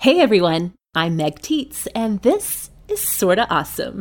Hey everyone, I'm Meg Tietz, and this is Sorta Awesome.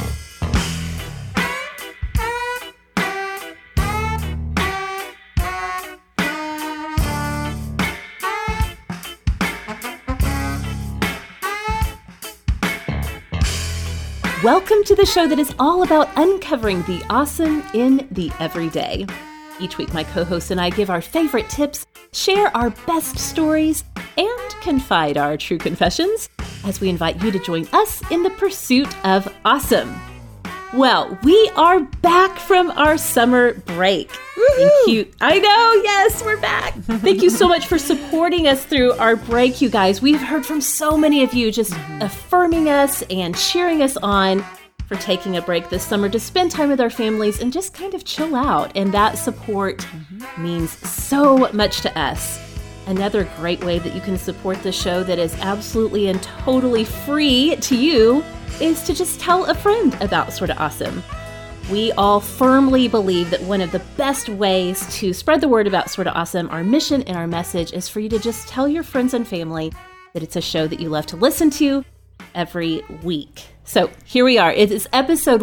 Welcome to the show that is all about uncovering the awesome in the everyday. Each week, my co-hosts and I give our favorite tips, share our best stories, and confide our true confessions as we invite you to join us in the pursuit of awesome. Well, we are back from our summer break. Woo-hoo! Thank you. I know, yes, we're back. Thank you so much for supporting us through our break, you guys. We've heard from so many of you just affirming us and cheering us on for taking a break this summer to spend time with our families and just kind of chill out. And that support means so much to us. Another great way that you can support the show that is absolutely and totally free to you is to just tell a friend about Sorta Awesome. We all firmly believe that one of the best ways to spread the word about Sorta Awesome, our mission and our message, is for you to just tell your friends and family that it's a show that you love to listen to every week. So here we are. It is episode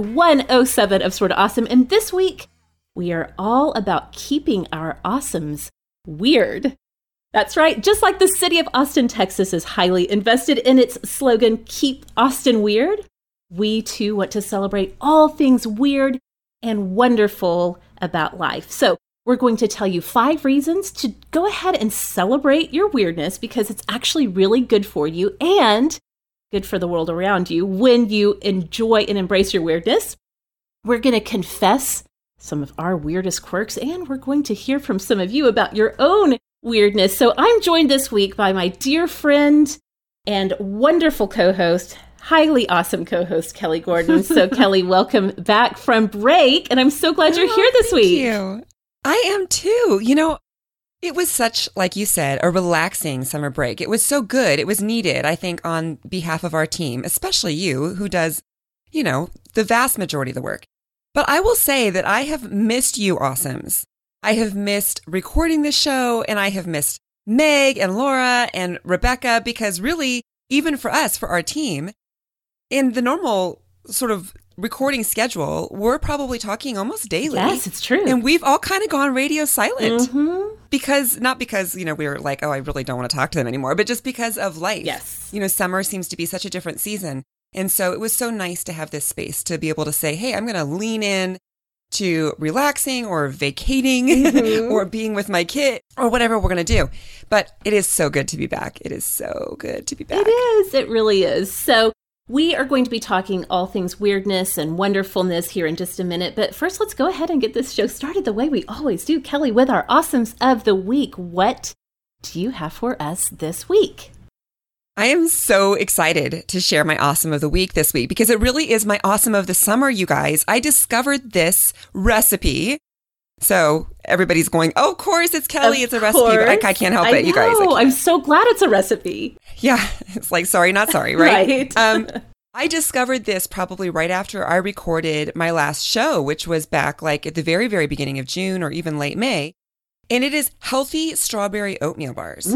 107 of Sorta Awesome, and this week we are all about keeping our awesomes weird. That's right. Just like the city of Austin, Texas is highly invested in its slogan, Keep Austin Weird, we too want to celebrate all things weird and wonderful about life. So we're going to tell you 5 reasons to go ahead and celebrate your weirdness because it's actually really good for you and good for the world around you when you enjoy and embrace your weirdness. We're going to confess some of our weirdest quirks, and we're going to hear from some of you about your own weirdness. So I'm joined this week by my dear friend and wonderful co-host, highly awesome co-host, Kelly Gordon. So Kelly, welcome back from break. And I'm so glad you're here this week. Thank you. I am too. You know, it was such, like you said, a relaxing summer break. It was so good. It was needed, I think, on behalf of our team, especially you, who does, you know, the vast majority of the work. But I will say that I have missed you, awesomes. I have missed recording this show, and I have missed Meg and Laura and Rebecca, because really, even for us, for our team, in the normal sort of recording schedule, we're probably talking almost daily. Yes, it's true. And we've all kind of gone radio silent. Because, not because, you know, we were like, oh, I really don't want to talk to them anymore, but just because of life. Yes. You know, summer seems to be such a different season. And so it was so nice to have this space to be able to say, hey, I'm going to lean in to relaxing or vacating or being with my kid or whatever we're going to do. But it is so good to be back. It is so good to be back. It is. It really is. So we are going to be talking all things weirdness and wonderfulness here in just a minute. But first, let's go ahead and get this show started the way we always do. Kelly, with our awesomes of the week, what do you have for us this week? I am so excited to share my awesome of the week this week because it really is my awesome of the summer, you guys. I discovered this recipe. So everybody's going, oh, of course, it's Kelly. It's a recipe. But I can't help it, you guys. I'm so glad it's a recipe. Yeah. It's like, sorry, not sorry, right? Right. I discovered this probably right after I recorded my last show, which was back like at the very, very beginning of June or even late May. And it is healthy strawberry oatmeal bars.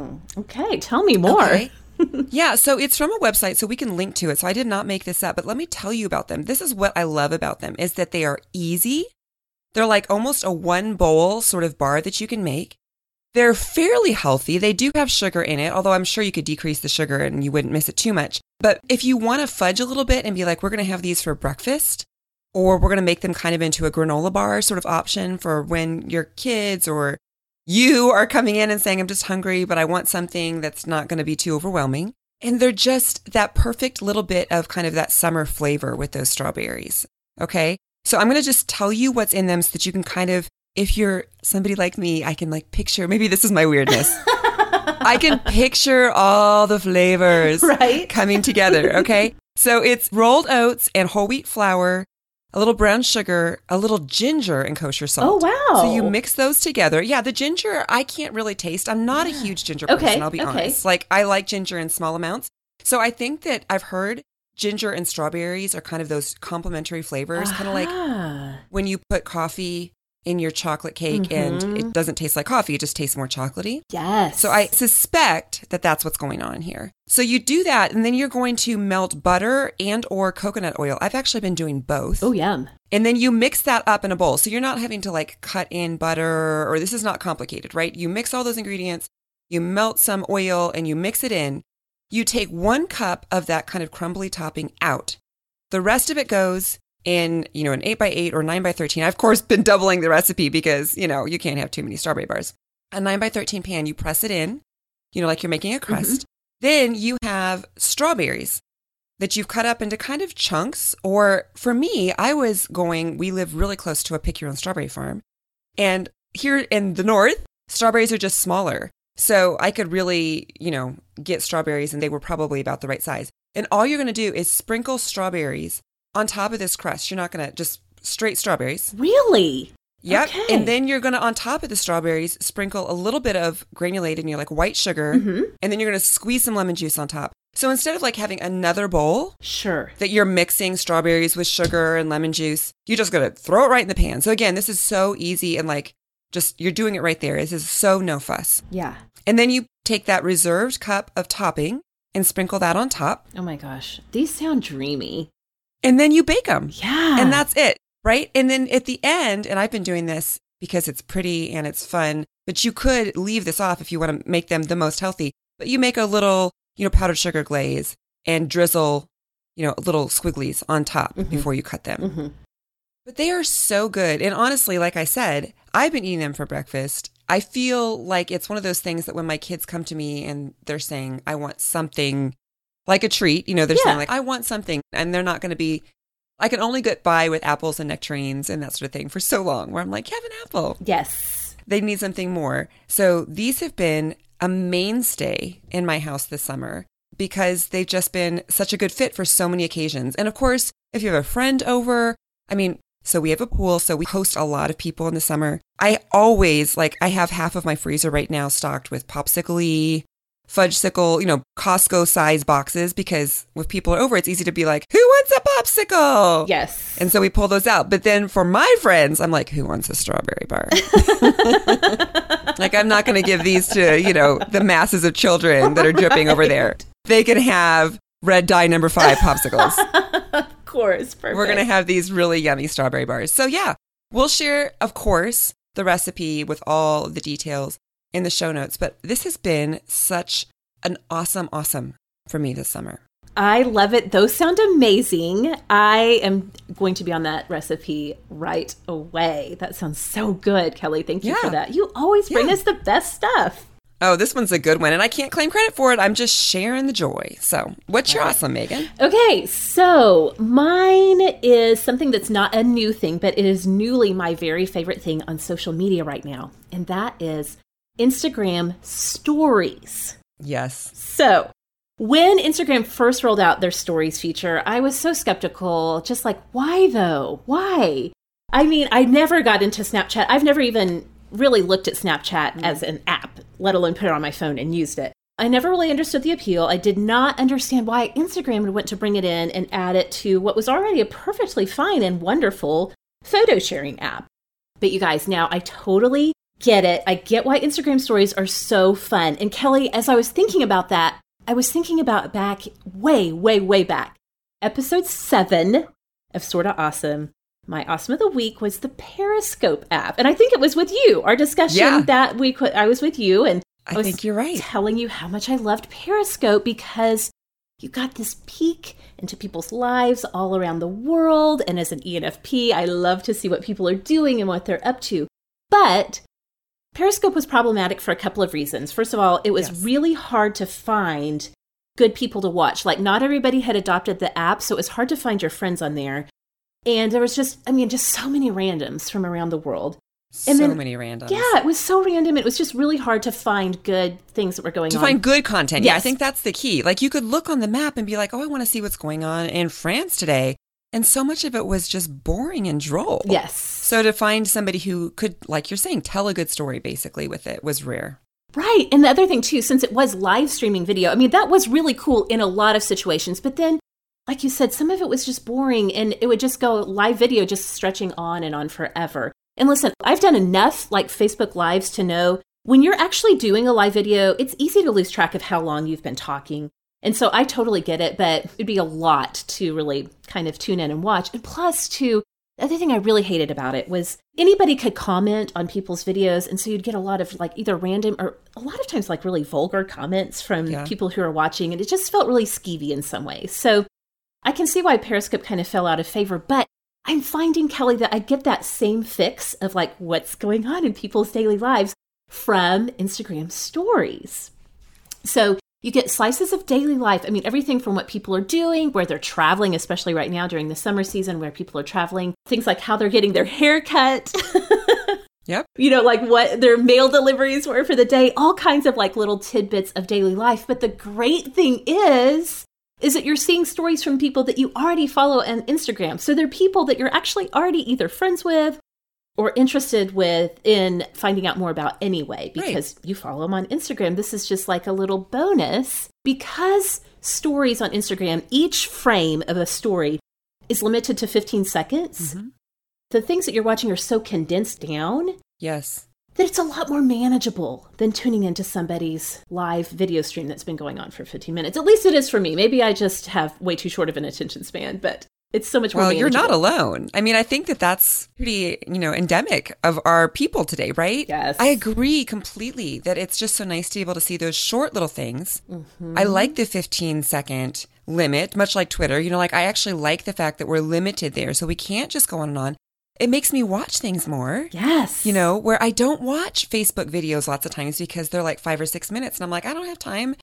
Okay. Tell me more. Okay. Yeah, so it's from a website, so we can link to it. So I did not make this up, but let me tell you about them. This is what I love about them, is that they are easy. They're like almost a one bowl sort of bar that you can make. They're fairly healthy. They do have sugar in it, although I'm sure you could decrease the sugar and you wouldn't miss it too much. But if you want to fudge a little bit and be like, we're going to have these for breakfast, or we're going to make them kind of into a granola bar sort of option for when your kids or you are coming in and saying, I'm just hungry, but I want something that's not going to be too overwhelming. And they're just that perfect little bit of kind of that summer flavor with those strawberries. Okay. So I'm going to just tell you what's in them so that you can kind of, if you're somebody like me, I can like picture, maybe this is my weirdness. I can picture all the flavors coming together. Okay. So it's rolled oats and whole wheat flour, a little brown sugar, a little ginger, and kosher salt. Oh, wow. So you mix those together. Yeah, the ginger, I can't really taste. I'm not a huge ginger person, I'll be honest. Like, I like ginger in small amounts. So I think that I've heard ginger and strawberries are kind of those complementary flavors, kind of like when you put coffee in your chocolate cake and it doesn't taste like coffee. It just tastes more chocolatey. Yes. So I suspect that that's what's going on here. So you do that and then you're going to melt butter and or coconut oil. I've actually been doing both. Oh, yum. And then you mix that up in a bowl. So you're not having to like cut in butter or this is not complicated, right? You mix all those ingredients, you melt some oil and you mix it in. You take 1 cup of that kind of crumbly topping out. The rest of it goes in, an 8x8 or 9x13. I've, of course, been doubling the recipe because, you can't have too many strawberry bars. A 9x13 pan, you press it in, like you're making a crust. Then you have strawberries that you've cut up into kind of chunks. Or for me, we live really close to a pick your own strawberry farm. And here in the north, strawberries are just smaller. So I could really, get strawberries and they were probably about the right size. And all you're going to do is sprinkle strawberries on top of this crust. You're not going to just straight strawberries. Really? Yep. Okay. And then you're going to, on top of the strawberries, sprinkle a little bit of granulated, white sugar. And then you're going to squeeze some lemon juice on top. So instead of like having another bowl that you're mixing strawberries with sugar and lemon juice, you just got to throw it right in the pan. So again, this is so easy and you're doing it right there. This is so no fuss. Yeah. And then you take that reserved cup of topping and sprinkle that on top. Oh my gosh. These sound dreamy. And then you bake them. Yeah. And that's it, right? And then at the end, and I've been doing this because it's pretty and it's fun, but you could leave this off if you want to make them the most healthy. But you make a little, powdered sugar glaze and drizzle, little squigglies on top before you cut them. But they are so good. And honestly, like I said, I've been eating them for breakfast. I feel like it's one of those things that when my kids come to me and they're saying, I want something like a treat, they're saying like, I want something. And they're not going to be, I can only get by with apples and nectarines and that sort of thing for so long where I'm like, have an apple. Yes. They need something more. So these have been a mainstay in my house this summer because they've just been such a good fit for so many occasions. And of course, if you have a friend over, so we have a pool, so we host a lot of people in the summer. I always, I have half of my freezer right now stocked with Popsicle-y, Fudgesicle, Costco size boxes because if people are over, it's easy to be like, who wants a popsicle? Yes. And so we pull those out. But then for my friends, I'm like, who wants a strawberry bar? I'm not going to give these to, the masses of children that are dripping over there. They can have red dye number 5 popsicles. Of course. Perfect. We're going to have these really yummy strawberry bars. So yeah, we'll share, of course, the recipe with all the details in the show notes. But this has been such an awesome for me this summer. I love it. Those sound amazing. I am going to be on that recipe right away. That sounds so good, Kelly. Thank you for that. You always bring us the best stuff. Oh, this one's a good one. And I can't claim credit for it. I'm just sharing the joy. So what's your awesome, Megan? Okay, so mine is something that's not a new thing, but it is newly my very favorite thing on social media right now. And that is Instagram stories. Yes. So when Instagram first rolled out their stories feature, I was so skeptical, just like, why though? Why? I never got into Snapchat. I've never even really looked at Snapchat as an app, let alone put it on my phone and used it. I never really understood the appeal. I did not understand why Instagram would want to bring it in and add it to what was already a perfectly fine and wonderful photo sharing app. But you guys, now I totally get it. I get why Instagram stories are so fun. And Kelly, as I was thinking about that, I was thinking about back way back. Episode 7 of Sorta Awesome. My awesome of the week was the Periscope app. And I think it was with you. Our discussion that week, I was with you. And I think you're right. Telling you how much I loved Periscope because you got this peek into people's lives all around the world. And as an ENFP, I love to see what people are doing and what they're up to. But Periscope was problematic for a couple of reasons. First of all, it was really hard to find good people to watch. Not everybody had adopted the app, so it was hard to find your friends on there. And there was just so many randoms from around the world. And so many randoms. Yeah, it was so random. It was just really hard to find good things that were going on. To find good content. Yes. Yeah, I think that's the key. You could look on the map and be like, oh, I want to see what's going on in France today. And so much of it was just boring and droll. Yes. So to find somebody who could, like you're saying, tell a good story basically with it was rare. Right. And the other thing too, since it was live streaming video, that was really cool in a lot of situations. But then, like you said, some of it was just boring and it would just go live video, just stretching on and on forever. And listen, I've done enough like Facebook Lives to know when you're actually doing a live video, it's easy to lose track of how long you've been talking. And so I totally get it, but it'd be a lot to really kind of tune in and watch. And plus, too, the other thing I really hated about it was anybody could comment on people's videos. And so you'd get a lot of like either random or a lot of times like really vulgar comments from people who are watching. And it just felt really skeevy in some ways. So I can see why Periscope kind of fell out of favor. But I'm finding, Kelly, that I get that same fix of like what's going on in people's daily lives from Instagram stories. So you get slices of daily life. I mean, everything from what people are doing, where they're traveling, especially right now during the summer season where people are traveling, things like how they're getting their hair cut. Yep. You know, like what their mail deliveries were for the day, all kinds of like little tidbits of daily life. But the great thing is that you're seeing stories from people that you already follow on Instagram. So they're people that you're actually already either friends with or interested with in finding out more about anyway, because you follow them on Instagram. This is just like a little bonus because stories on Instagram, each frame of a story is limited to 15 seconds. Mm-hmm. The things that you're watching are so condensed down. Yes. That it's a lot more manageable than tuning into somebody's live video stream that's been going on for 15 minutes. At least it is for me. Maybe I just have way too short of an attention span, but it's so much more manageable. You're not alone. I mean, I think that that's pretty, endemic of our people today, right? Yes. I agree completely that it's just so nice to be able to see those short little things. Mm-hmm. I like the 15-second limit, much like Twitter. I actually like the fact that we're limited there, so we can't just go on and on. It makes me watch things more. Yes. Where I don't watch Facebook videos lots of times because they're like 5 or 6 minutes. And I'm like, I don't have time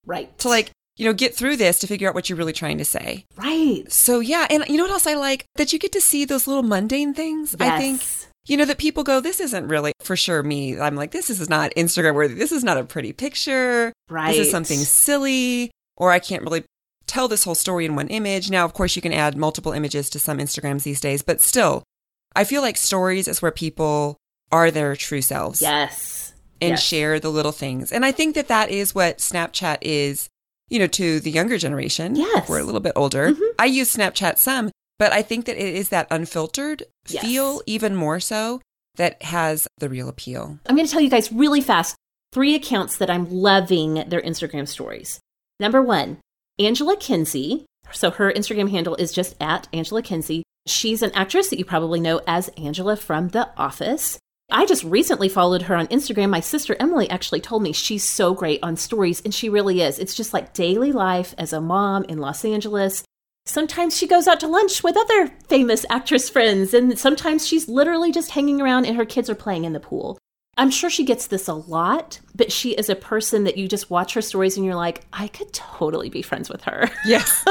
to get through this to figure out what you're really trying to say. Right. So yeah. And you know what else I like? That you get to see those little mundane things. Yes. I think, that people go, this isn't really for sure me. I'm like, this is not Instagram worthy. This is not a pretty picture. Right. This is something silly, or I can't really tell this whole story in one image. Now, of course, you can add multiple images to some Instagrams these days, but still, I feel like stories is where people are their true selves. Yes. And share the little things. And I think that is what Snapchat is, to the younger generation. Yes. We're a little bit older. Mm-hmm. I use Snapchat some, but I think that it is that unfiltered feel, even more so, that has the real appeal. I'm going to tell you guys really fast 3 accounts that I'm loving their Instagram stories. Number 1, Angela Kinsey. So her Instagram handle is just @AngelaKinsey. She's an actress that you probably know as Angela from The Office. I just recently followed her on Instagram. My sister Emily actually told me she's so great on stories, and she really is. It's just like daily life as a mom in Los Angeles. Sometimes she goes out to lunch with other famous actress friends, and sometimes she's literally just hanging around and her kids are playing in the pool. I'm sure she gets this a lot, but she is a person that you just watch her stories and you're like, I could totally be friends with her. Yes.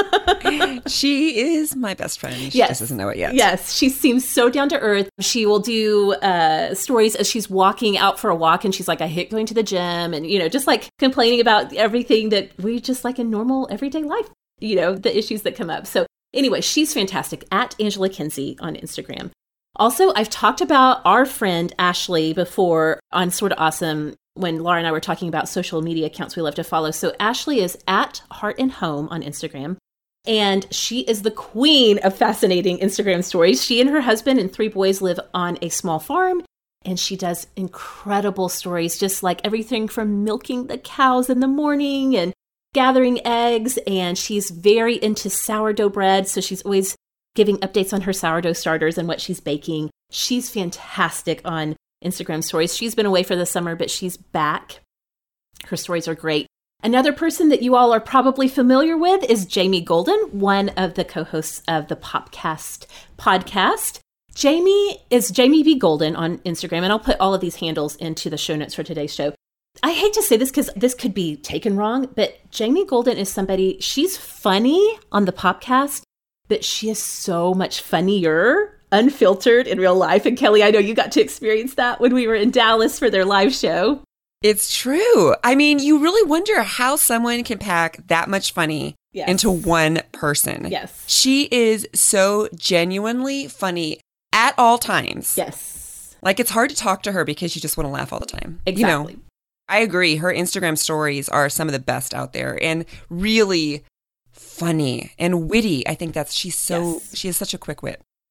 She is my best friend. She just doesn't know it yet. Yes. She seems so down to earth. She will do stories as she's walking out for a walk and she's like, I hate going to the gym, and, just like complaining about everything that we just like in normal everyday life, the issues that come up. So anyway, she's fantastic. @Angela Kinsey on Instagram. Also, I've talked about our friend Ashley before on Sorta Awesome when Laura and I were talking about social media accounts we love to follow. So Ashley is @HeartandHome on Instagram, and she is the queen of fascinating Instagram stories. She and her husband and 3 boys live on a small farm, and she does incredible stories, just like everything from milking the cows in the morning and gathering eggs, and she's very into sourdough bread, so she's always giving updates on her sourdough starters and what she's baking. She's fantastic on Instagram stories. She's been away for the summer, but she's back. Her stories are great. Another person that you all are probably familiar with is Jamie Golden, one of the co-hosts of the Popcast podcast. Jamie is Jamie B. Golden on Instagram, and I'll put all of these handles into the show notes for today's show. I hate to say this because this could be taken wrong, but Jamie Golden is somebody, she's funny on the Popcast, but she is so much funnier, unfiltered in real life. And Kelly, I know you got to experience that when we were in Dallas for their live show. It's true. I mean, you really wonder how someone can pack that much funny into one person. Yes. She is so genuinely funny at all times. Yes. Like, it's hard to talk to her because you just want to laugh all the time. Exactly. I agree. Her Instagram stories are some of the best out there and really funny and witty. I think she has such a quick wit.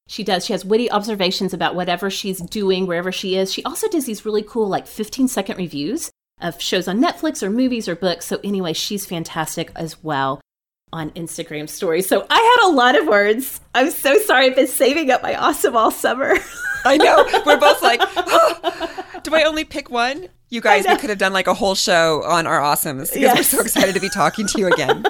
She does. She has witty observations about whatever she's doing, wherever she is. She also does these really cool, like 15-second reviews of shows on Netflix or movies or books. So anyway, she's fantastic as well on Instagram stories. So I had a lot of words. I'm so sorry. I've been saving up my awesome all summer. I know. We're both like, oh, do I only pick one? You guys, we could have done like a whole show on our awesomes because we're so excited to be talking to you again.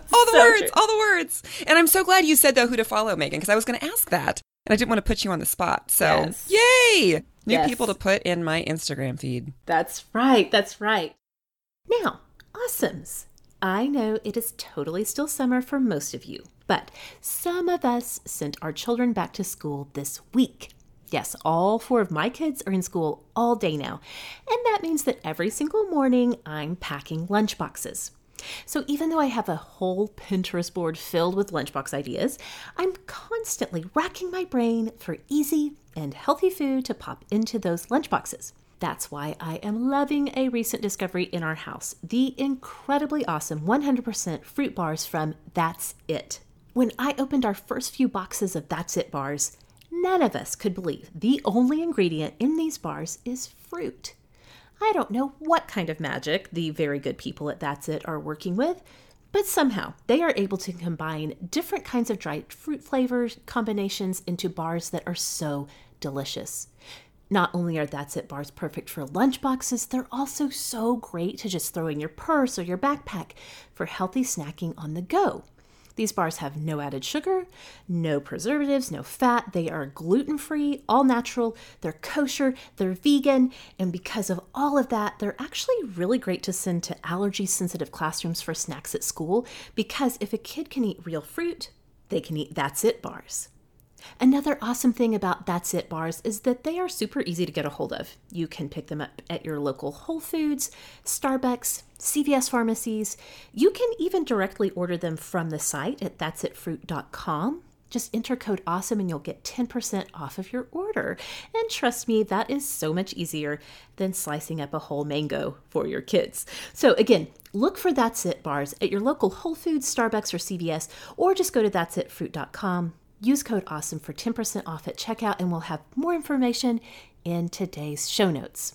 All the words. And I'm so glad you said, though, who to follow, Megan, because I was going to ask that. And I didn't want to put you on the spot. So, yay! New people to put in my Instagram feed. That's right. That's right. Now, awesomes. I know it is totally still summer for most of you, but some of us sent our children back to school this week. Yes, all 4 of my kids are in school all day now, and that means that every single morning I'm packing lunch boxes. So even though I have a whole Pinterest board filled with lunchbox ideas, I'm constantly racking my brain for easy and healthy food to pop into those lunchboxes. That's why I am loving a recent discovery in our house, the incredibly awesome 100% fruit bars from That's It. When I opened our first few boxes of That's It bars, none of us could believe the only ingredient in these bars is fruit. I don't know what kind of magic the very good people at That's It are working with, but somehow they are able to combine different kinds of dried fruit flavors combinations into bars that are so delicious. Not only are That's It bars perfect for lunch boxes, they're also so great to just throw in your purse or your backpack for healthy snacking on the go. These bars have no added sugar, no preservatives, no fat. They are gluten-free, all natural, they're kosher, they're vegan, and because of all of that, they're actually really great to send to allergy-sensitive classrooms for snacks at school, because if a kid can eat real fruit, they can eat That's It bars. Another awesome thing about That's It bars is that they are super easy to get a hold of. You can pick them up at your local Whole Foods, Starbucks, CVS pharmacies. You can even directly order them from the site at that'sitfruit.com. Just enter code AWESOME and you'll get 10% off of your order. And trust me, that is so much easier than slicing up a whole mango for your kids. So again, look for That's It bars at your local Whole Foods, Starbucks, or CVS, or just go to that'sitfruit.com. Use code AWESOME for 10% off at checkout, and we'll have more information in today's show notes.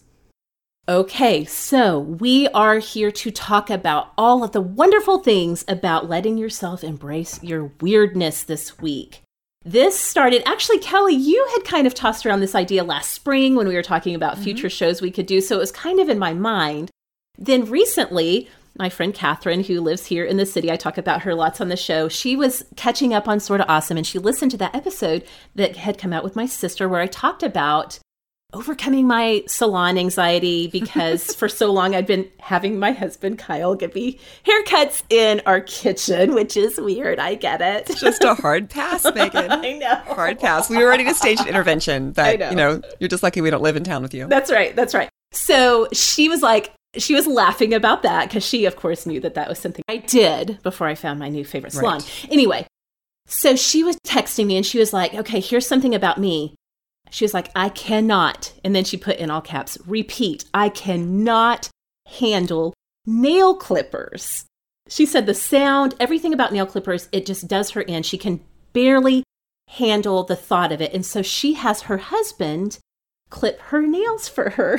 Okay, so we are here to talk about all of the wonderful things about letting yourself embrace your weirdness this week. This started, actually, Kelly, you had kind of tossed around this idea last spring when we were talking about future shows we could do, so it was kind of in my mind. Then recently, my friend Catherine, who lives here in the city, I talk about her lots on the show, she was catching up on Sorta Awesome, and she listened to that episode that had come out with my sister where I talked about overcoming my salon anxiety because for so long I'd been having my husband Kyle give me haircuts in our kitchen, which is weird. I get it. It's just a hard pass, Megan. I know. Hard pass. We were ready to stage an intervention, but you're just lucky we don't live in town with you. That's right. That's right. So she was laughing about that because she, of course, knew that was something I did before I found my new favorite salon. Right. Anyway, so she was texting me and she was like, okay, here's something about me. She was like, I cannot, and then she put in all caps, repeat, I cannot handle nail clippers. She said the sound, everything about nail clippers, it just does her in. She can barely handle the thought of it. And so she has her husband clip her nails for her.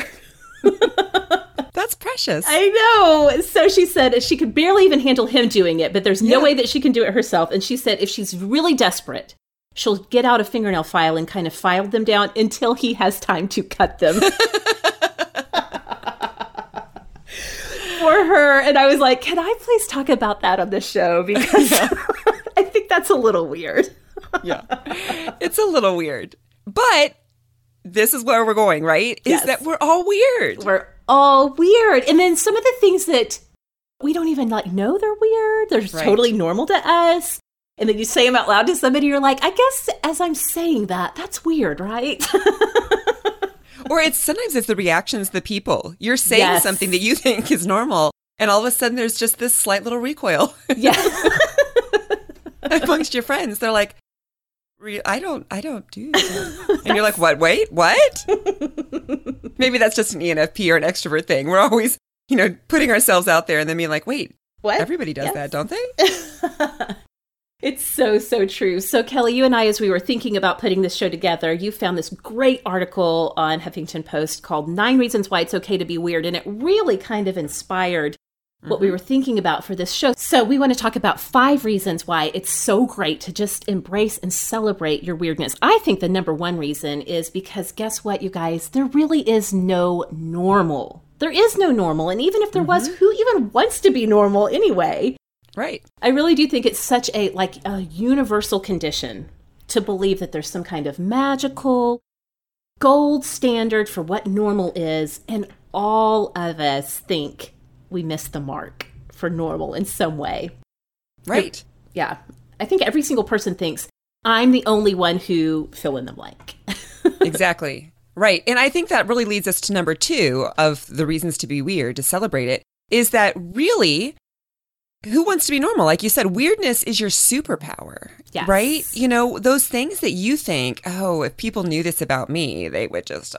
That's precious. I know. So she said she could barely even handle him doing it, but there's no way that she can do it herself. And she said if she's really desperate, she'll get out a fingernail file and kind of file them down until he has time to cut them. For her. And I was like, can I please talk about that on the show? Because I think that's a little weird. Yeah. It's a little weird. But this is where we're going, right? Is that we're all weird. We're all weird. And then some of the things that we don't even know they're weird. They're totally normal to us. And then you say them out loud to somebody, you're like, I guess as I'm saying that, that's weird, right? Or sometimes it's the reactions of the people. You're saying something that you think is normal, and all of a sudden there's just this slight little recoil. Yeah. Amongst your friends. They're like, I don't do that. And you're like, what? Wait, what? Maybe that's just an ENFP or an extrovert thing. We're always, putting ourselves out there and then being like, wait, what? Everybody does that, don't they? It's so, so true. So Kelly, you and I, as we were thinking about putting this show together, you found this great article on Huffington Post called 9 Reasons Why It's Okay to Be Weird. And it really kind of inspired what we were thinking about for this show. So we want to talk about 5 reasons why it's so great to just embrace and celebrate your weirdness. I think the number one reason is because guess what, you guys? There really is no normal. There is no normal. And even if there was, who even wants to be normal anyway? Right. I really do think it's such a universal condition to believe that there's some kind of magical gold standard for what normal is. And all of us think we missed the mark for normal in some way. Right. Yeah. I think every single person thinks, I'm the only one who fill in the blank. Exactly. Right. And I think that really leads us to number 2 of the reasons to be weird, to celebrate it, is that really, who wants to be normal? Like you said, weirdness is your superpower, right? You know, those things that you think, oh, if people knew this about me, they would just,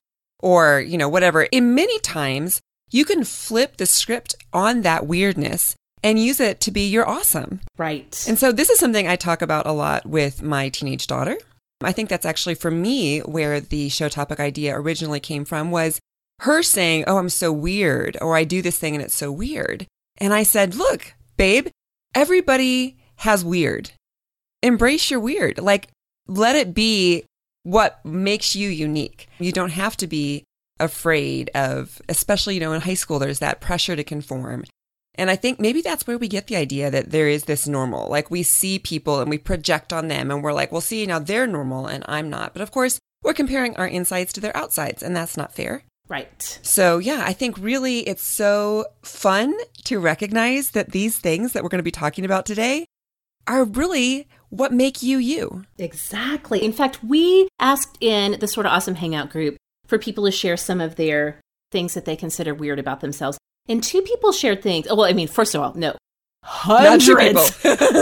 or, you know, whatever. And many times, you can flip the script on that weirdness and use it to be your awesome. Right. And so this is something I talk about a lot with my teenage daughter. I think that's actually for me where the show topic idea originally came from, was her saying, oh, I'm so weird, or I do this thing and it's so weird. And I said, look, babe, everybody has weird. Embrace your weird. Like, let it be what makes you unique. You don't have to be afraid of, especially, you know, in high school, there's that pressure to conform. And I think maybe that's where we get the idea that there is this normal. Like, we see people and we project on them and we're like, well, see, now they're normal and I'm not. But of course, we're comparing our insides to their outsides, and that's not fair. Right. So yeah, I think really it's so fun to recognize that these things that we're going to be talking about today are really what make you you. Exactly. In fact, we asked in the Sort of Awesome Hangout group for people to share some of their things that they consider weird about themselves. And 2 people shared things. Well, I mean, first of all, no. Hundreds.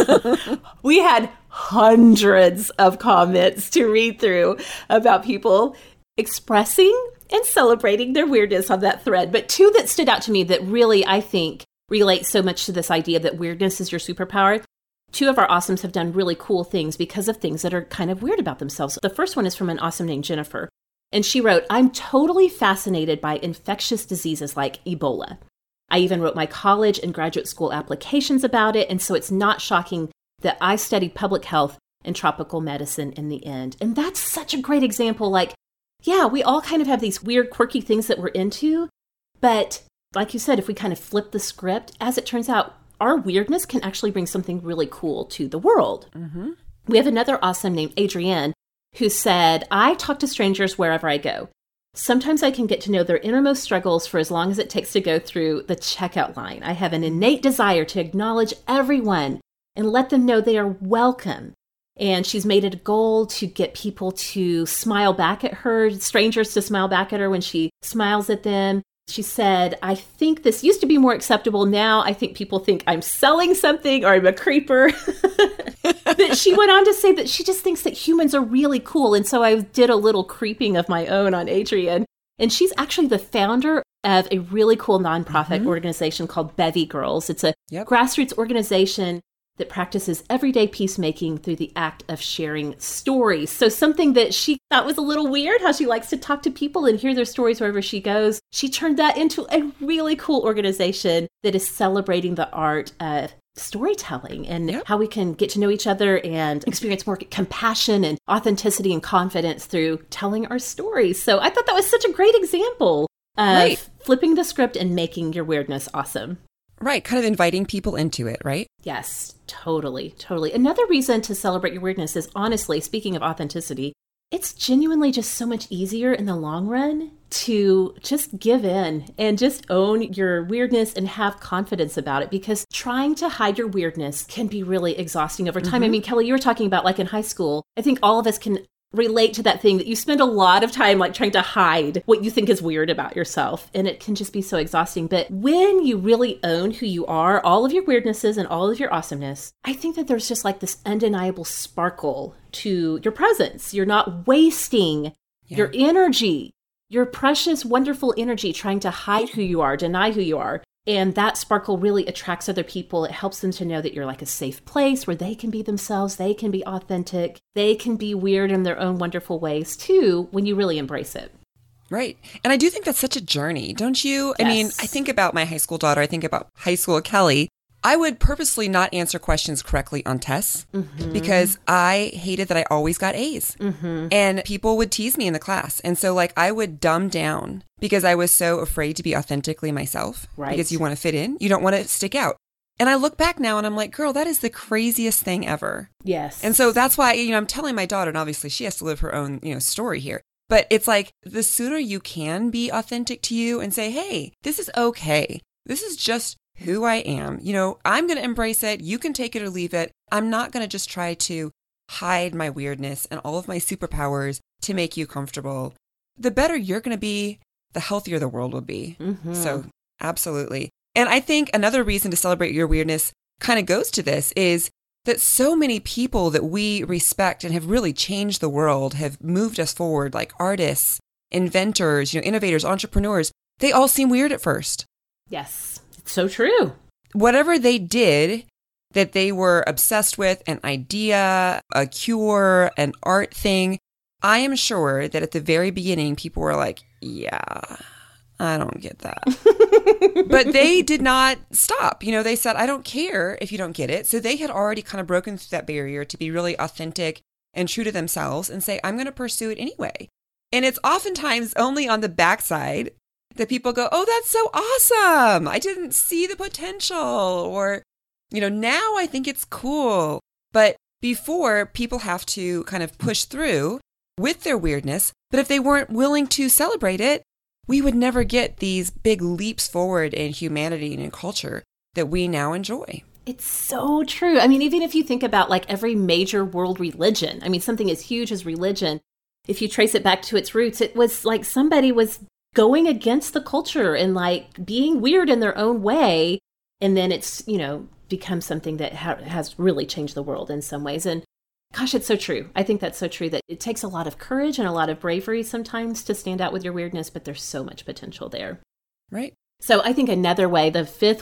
We had hundreds of comments to read through about people expressing and celebrating their weirdness on that thread. But 2 that stood out to me that really, I think, relate so much to this idea that weirdness is your superpower. 2 of our awesomes have done really cool things because of things that are kind of weird about themselves. The first one is from an awesome named Jennifer. And she wrote, I'm totally fascinated by infectious diseases like Ebola. I even wrote my college and graduate school applications about it. And so it's not shocking that I studied public health and tropical medicine in the end. And that's such a great example. Like, yeah, we all kind of have these weird, quirky things that we're into. But like you said, if we kind of flip the script, as it turns out, our weirdness can actually bring something really cool to the world. Mm-hmm. We have another awesome named Adrienne who said, I talk to strangers wherever I go. Sometimes I can get to know their innermost struggles for as long as it takes to go through the checkout line. I have an innate desire to acknowledge everyone and let them know they are welcome. And she's made it a goal to get people to smile back at her, strangers to smile back at her when she smiles at them. She said, I think this used to be more acceptable. Now I think people think I'm selling something or I'm a creeper. But she went on to say that she just thinks that humans are really cool. And so I did a little creeping of my own on Adrienne. And she's actually the founder of a really cool nonprofit organization called Bevy Girls. It's a grassroots organization that practices everyday peacemaking through the act of sharing stories. So something that she thought was a little weird, how she likes to talk to people and hear their stories wherever she goes, she turned that into a really cool organization that is celebrating the art of storytelling and how we can get to know each other and experience more compassion and authenticity and confidence through telling our stories. So I thought that was such a great example of flipping the script and making your weirdness awesome. Right. Kind of inviting people into it, right? Yes, totally. Totally. Another reason to celebrate your weirdness is, honestly, speaking of authenticity, it's genuinely just so much easier in the long run to just give in and just own your weirdness and have confidence about it, because trying to hide your weirdness can be really exhausting over time. I mean, Kelly, you were talking about like in high school, I think all of us can relate to that thing that you spend a lot of time like trying to hide what you think is weird about yourself. And it can just be so exhausting. But when you really own who you are, all of your weirdnesses and all of your awesomeness, I think that there's just like this undeniable sparkle to your presence. You're not wasting your energy, your precious, wonderful energy trying to hide who you are, deny who you are. And that sparkle really attracts other people. It helps them to know that you're like a safe place where they can be themselves, they can be authentic, they can be weird in their own wonderful ways too, when you really embrace it. Right. And I do think that's such a journey, don't you? Yes. I mean, I think about my high school daughter. I think about high school Kelly. I would purposely not answer questions correctly on tests because I hated that I always got A's. And people would tease me in the class. And so like I would dumb down because I was so afraid to be authentically myself. Right. Because you want to fit in. You don't want to stick out. And I look back now and I'm like, girl, that is the craziest thing ever. Yes. And so that's why, I'm telling my daughter, and obviously she has to live her own, story here. But it's like the sooner you can be authentic to you and say, hey, this is okay. This is just who I am. I'm going to embrace it. You can take it or leave it. I'm not going to just try to hide my weirdness and all of my superpowers to make you comfortable. The better you're going to be, the healthier the world will be. So absolutely. And I think another reason to celebrate your weirdness kind of goes to this is that so many people that we respect and have really changed the world have moved us forward, like artists, inventors, innovators, entrepreneurs. They all seem weird at first. Yes, it's so true. Whatever they did that they were obsessed with, an idea, a cure, an art thing, I am sure that at the very beginning, people were like, yeah, I don't get that. But they did not stop. They said, I don't care if you don't get it. So they had already kind of broken through that barrier to be really authentic and true to themselves and say, I'm going to pursue it anyway. And it's oftentimes only on the backside that people go, oh, that's so awesome. I didn't see the potential. Or, now I think it's cool. But before, people have to kind of push through with their weirdness. But if they weren't willing to celebrate it, we would never get these big leaps forward in humanity and in culture that we now enjoy. It's so true. I mean, even if you think about like every major world religion, something as huge as religion, if you trace it back to its roots, it was like somebody was going against the culture and like being weird in their own way. And then it's, become something that has really changed the world in some ways. And gosh, it's so true. I think that's so true that it takes a lot of courage and a lot of bravery sometimes to stand out with your weirdness, but there's so much potential there. Right. So I think another way, the fifth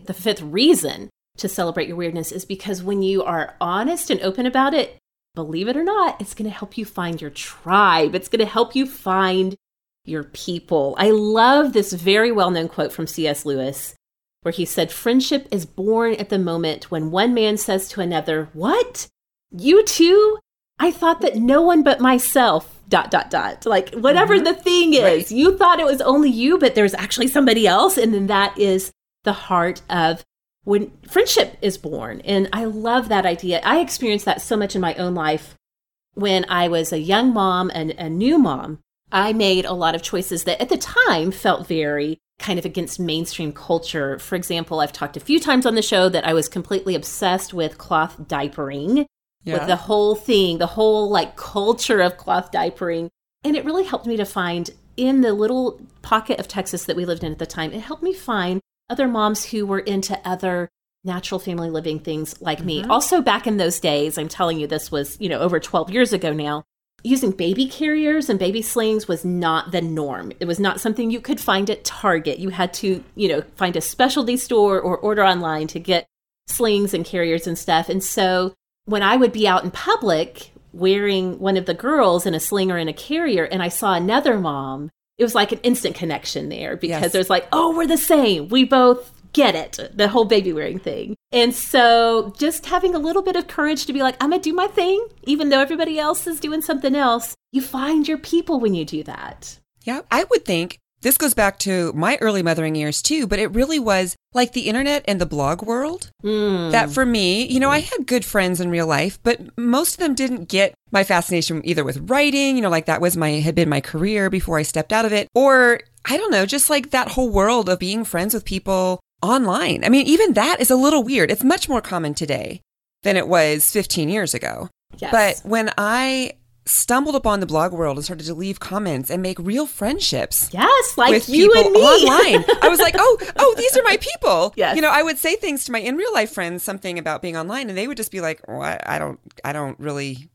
reason to celebrate your weirdness is because when you are honest and open about it, believe it or not, it's going to help you find your tribe. It's going to help you find your people. I love this very well-known quote from C.S. Lewis, where he said, friendship is born at the moment when one man says to another, what? You too? I thought that no one but myself, ... Like whatever the thing is, right. You thought it was only you, but there's actually somebody else. And then that is the heart of when friendship is born. And I love that idea. I experienced that so much in my own life when I was a young mom and a new mom. I made a lot of choices that at the time felt very kind of against mainstream culture. For example, I've talked a few times on the show that I was completely obsessed with cloth diapering. With the whole thing, the whole like culture of cloth diapering. And it really helped me to find in the little pocket of Texas that we lived in at the time, it helped me find other moms who were into other natural family living things like me. Also back in those days, I'm telling you, this was, over 12 years ago now, using baby carriers and baby slings was not the norm. It was not something you could find at Target. You had to, find a specialty store or order online to get slings and carriers and stuff. And so when I would be out in public wearing one of the girls in a sling or in a carrier and I saw another mom, it was like an instant connection there because there's like, oh, we're the same. We both get it, the whole baby wearing thing. And so just having a little bit of courage to be like, I'm going to do my thing, even though everybody else is doing something else. You find your people when you do that. Yeah, I would think this goes back to my early mothering years too, but it really was like the internet and the blog world. That for me, I had good friends in real life, but most of them didn't get my fascination either with writing, like that had been my career before I stepped out of it. Or I don't know, just like that whole world of being friends with people online. Even that is a little weird. It's much more common today than it was 15 years ago. Yes. But when I stumbled upon the blog world and started to leave comments and make real friendships. Yes, like with you and me. Online. I was like, oh, these are my people. Yes. I would say things to my in real life friends, something about being online, and they would just be like, oh, I don't really,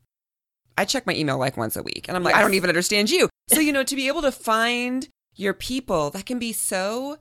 I check my email like once a week. And I'm like, I don't even understand you. So, to be able to find your people, that can be so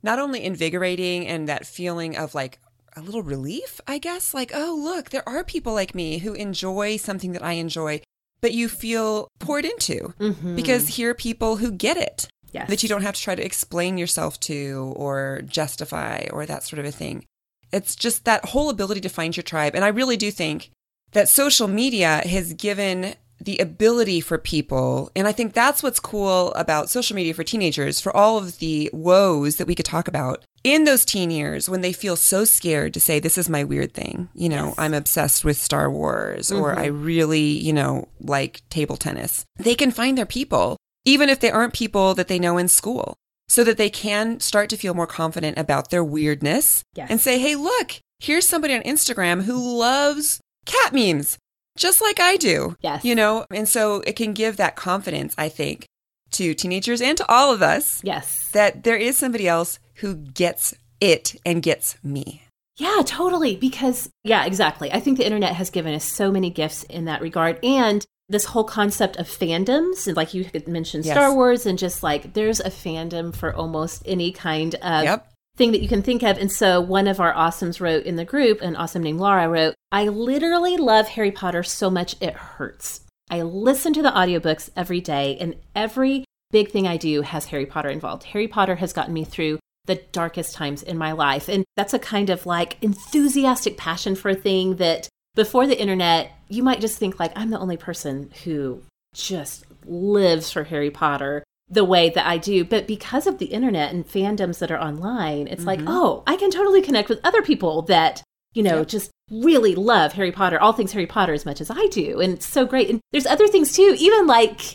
not only invigorating and that feeling of like a little relief, I guess, like, oh, look, there are people like me who enjoy something that I enjoy, but you feel poured into because here are people who get it. Yes. That you don't have to try to explain yourself to or justify or that sort of a thing. It's just that whole ability to find your tribe. And I really do think that social media has given the ability for people, and I think that's what's cool about social media for teenagers, for all of the woes that we could talk about in those teen years when they feel so scared to say, this is my weird thing. You know, yes. I'm obsessed with Star Wars, or I really, you know, like table tennis. They can find their people, even if they aren't people that they know in school, so that they can start to feel more confident about their weirdness and say, hey, look, here's somebody on Instagram who loves cat memes, just like I do. Yes. You know, and so it can give that confidence, I think, to teenagers and to all of us. Yes. That there is somebody else who gets it and gets me. Yeah, totally. Because, yeah, exactly. I think the internet has given us so many gifts in that regard. And this whole concept of fandoms, and like you had mentioned Star Wars, and just like there's a fandom for almost any kind of thing that you can think of. And so one of our awesomes wrote in the group, an awesome named Laura wrote, I literally love Harry Potter so much it hurts. I listen to the audiobooks every day, and every big thing I do has Harry Potter involved. Harry Potter has gotten me through the darkest times in my life. And that's a kind of like enthusiastic passion for a thing that before the internet, you might just think like, I'm the only person who just lives for Harry Potter the way that I do. But because of the internet and fandoms that are online, it's like, oh, I can totally connect with other people that, you know, just really love Harry Potter, all things Harry Potter as much as I do. And it's so great. And there's other things too, even like,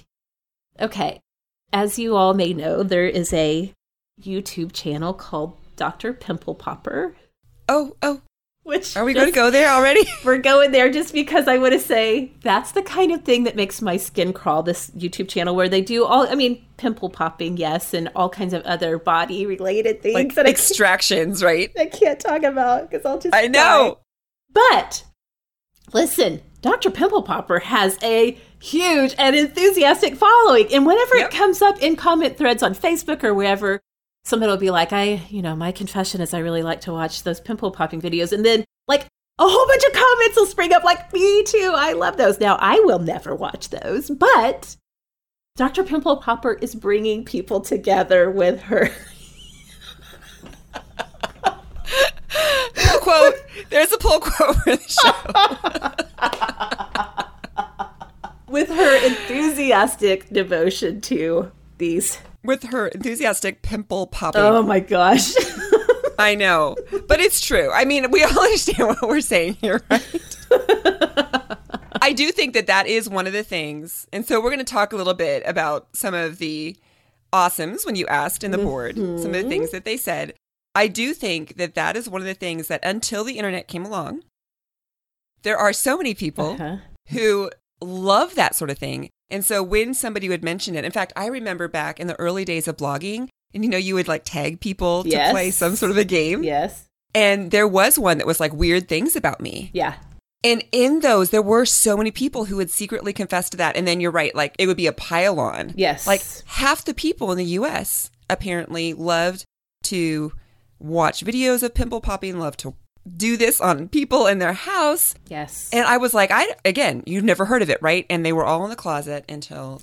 okay, as you all may know, there is a YouTube channel called Dr. Pimple Popper. Oh. Which are we going to go there already? We're going there just because I want to say that's the kind of thing that makes my skin crawl, this YouTube channel where they do all, I mean, pimple popping, yes, and all kinds of other body related things. Like that extractions, right? I can't talk about because I'll just I know. But listen, Dr. Pimple Popper has a huge and enthusiastic following. And whenever it comes up in comment threads on Facebook or wherever, somebody will be like, my confession is I really like to watch those pimple popping videos. And then like a whole bunch of comments will spring up like, me too. I love those. Now, I will never watch those, but Dr. Pimple Popper is bringing people together with her. Pull quote. There's a pull quote for the show. With her enthusiastic devotion to these. With her enthusiastic pimple popping. Oh my gosh. I know. But it's true. I mean, we all understand what we're saying here, right? I do think that that is one of the things. And so we're going to talk a little bit about some of the awesomes when you asked in the board, some of the things that they said. I do think that that is one of the things that until the internet came along, there are so many people who love that sort of thing. And so when somebody would mention it, in fact, I remember back in the early days of blogging, and you know, you would like tag people to play some sort of a game. Yes. And there was one that was like weird things about me. Yeah. And in those, there were so many people who would secretly confess to that. And then you're right, like it would be a pile on. Yes. Like half the people in the US apparently loved to watch videos of pimple popping, loved to do this on people in their house. Yes. And I was like, again, you've never heard of it, right? And they were all in the closet until...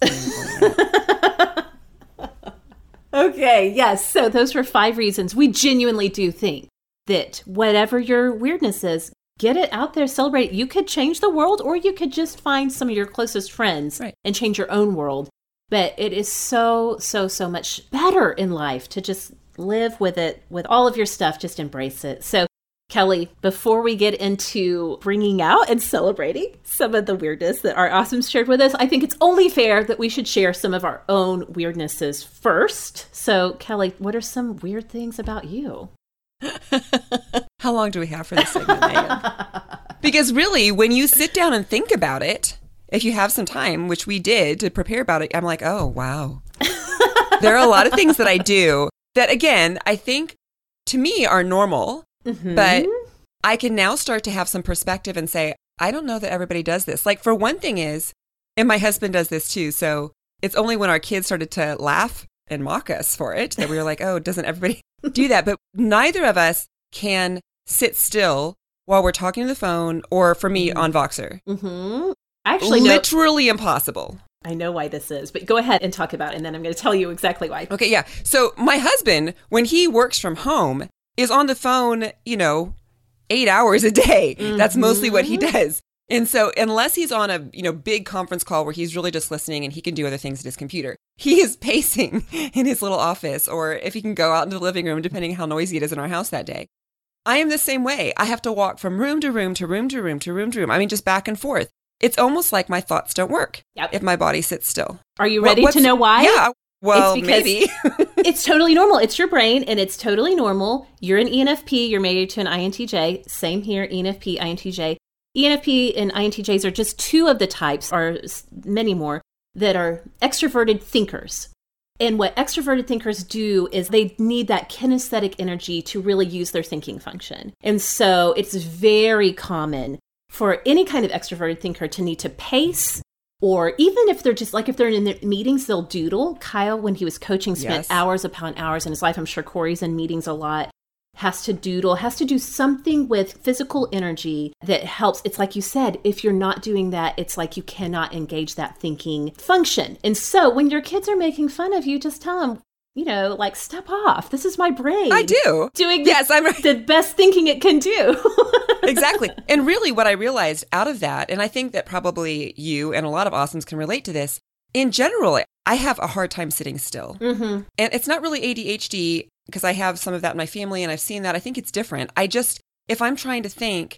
Okay, yes. So those were 5 reasons. We genuinely do think that whatever your weirdness is, get it out there, celebrate it. You could change the world, or you could just find some of your closest friends and change your own world. But it is so much better in life to just live with it, with all of your stuff, just embrace it. So Kelly, before we get into bringing out and celebrating some of the weirdness that our awesomes shared with us, I think it's only fair that we should share some of our own weirdnesses first. So, Kelly, what are some weird things about you? How long do we have for this segment, Megan? Because really, when you sit down and think about it, if you have some time, which we did to prepare about it, I'm like, oh, wow. There are a lot of things that I do that, again, I think to me are normal. But I can now start to have some perspective and say, I don't know that everybody does this. Like, for one thing is, and my husband does this too, so it's only when our kids started to laugh and mock us for it, that we were like, oh, doesn't everybody do that? But neither of us can sit still while we're talking to the phone, or for me, on Voxer. Mm-hmm. Actually, literally impossible. I know why this is, but go ahead and talk about it, and then I'm going to tell you exactly why. Okay, yeah. So my husband, when he works from home, is on the phone, 8 hours a day. Mm-hmm. That's mostly what he does. And so unless he's on a, big conference call where he's really just listening and he can do other things at his computer, he is pacing in his little office, or if he can go out into the living room, depending how noisy it is in our house that day. I am the same way. I have to walk from room to room to room to room to room to room. I mean, just back and forth. It's almost like my thoughts don't work if my body sits still. Are you ready to know why? Yeah. Well, maybe. It's totally normal. It's your brain, and it's totally normal. You're an ENFP. You're married to an INTJ. Same here, ENFP, INTJ. ENFP and INTJs are just two of the types, or many more, that are extroverted thinkers. And what extroverted thinkers do is they need that kinesthetic energy to really use their thinking function. And so it's very common for any kind of extroverted thinker to need to pace, or even if they're just if they're in the meetings, they'll doodle. Kyle, when he was coaching, spent hours upon hours in his life. I'm sure Corey's in meetings a lot. Has to doodle, has to do something with physical energy that helps. It's like you said, if you're not doing that, it's like you cannot engage that thinking function. And so when your kids are making fun of you, just tell them, step off. This is my brain. I do. Doing the best thinking it can do. Exactly. And really what I realized out of that, and I think that probably you and a lot of awesomes can relate to this, in general, I have a hard time sitting still. Mm-hmm. And it's not really ADHD, because I have some of that in my family and I've seen that. I think it's different. If I'm trying to think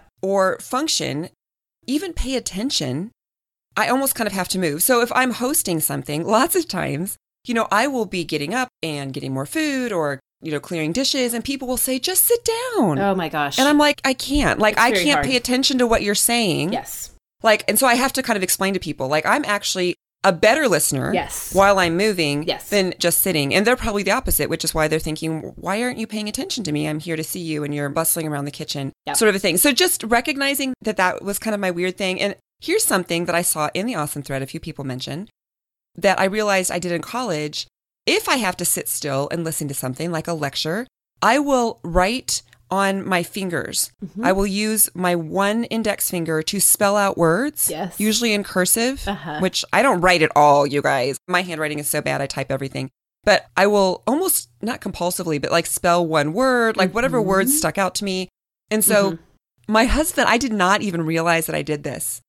or function, even pay attention, I almost kind of have to move. So if I'm hosting something, lots of times, I will be getting up and getting more food, or, clearing dishes, and people will say, just sit down. Oh my gosh. And I'm like, I can't. I can't pay attention to what you're saying. Yes. And so I have to kind of explain to people, I'm actually a better listener while I'm moving than just sitting. And they're probably the opposite, which is why they're thinking, why aren't you paying attention to me? I'm here to see you and you're bustling around the kitchen, sort of a thing. So just recognizing that was kind of my weird thing. And here's something that I saw in the Awesome thread, a few people mentioned, that I realized I did in college. If I have to sit still and listen to something like a lecture, I will write on my fingers. Mm-hmm. I will use my one index finger to spell out words, usually in cursive, which I don't write at all, you guys. My handwriting is so bad, I type everything. But I will almost, not compulsively, but spell one word, whatever words stuck out to me. And so my husband, I did not even realize that I did this.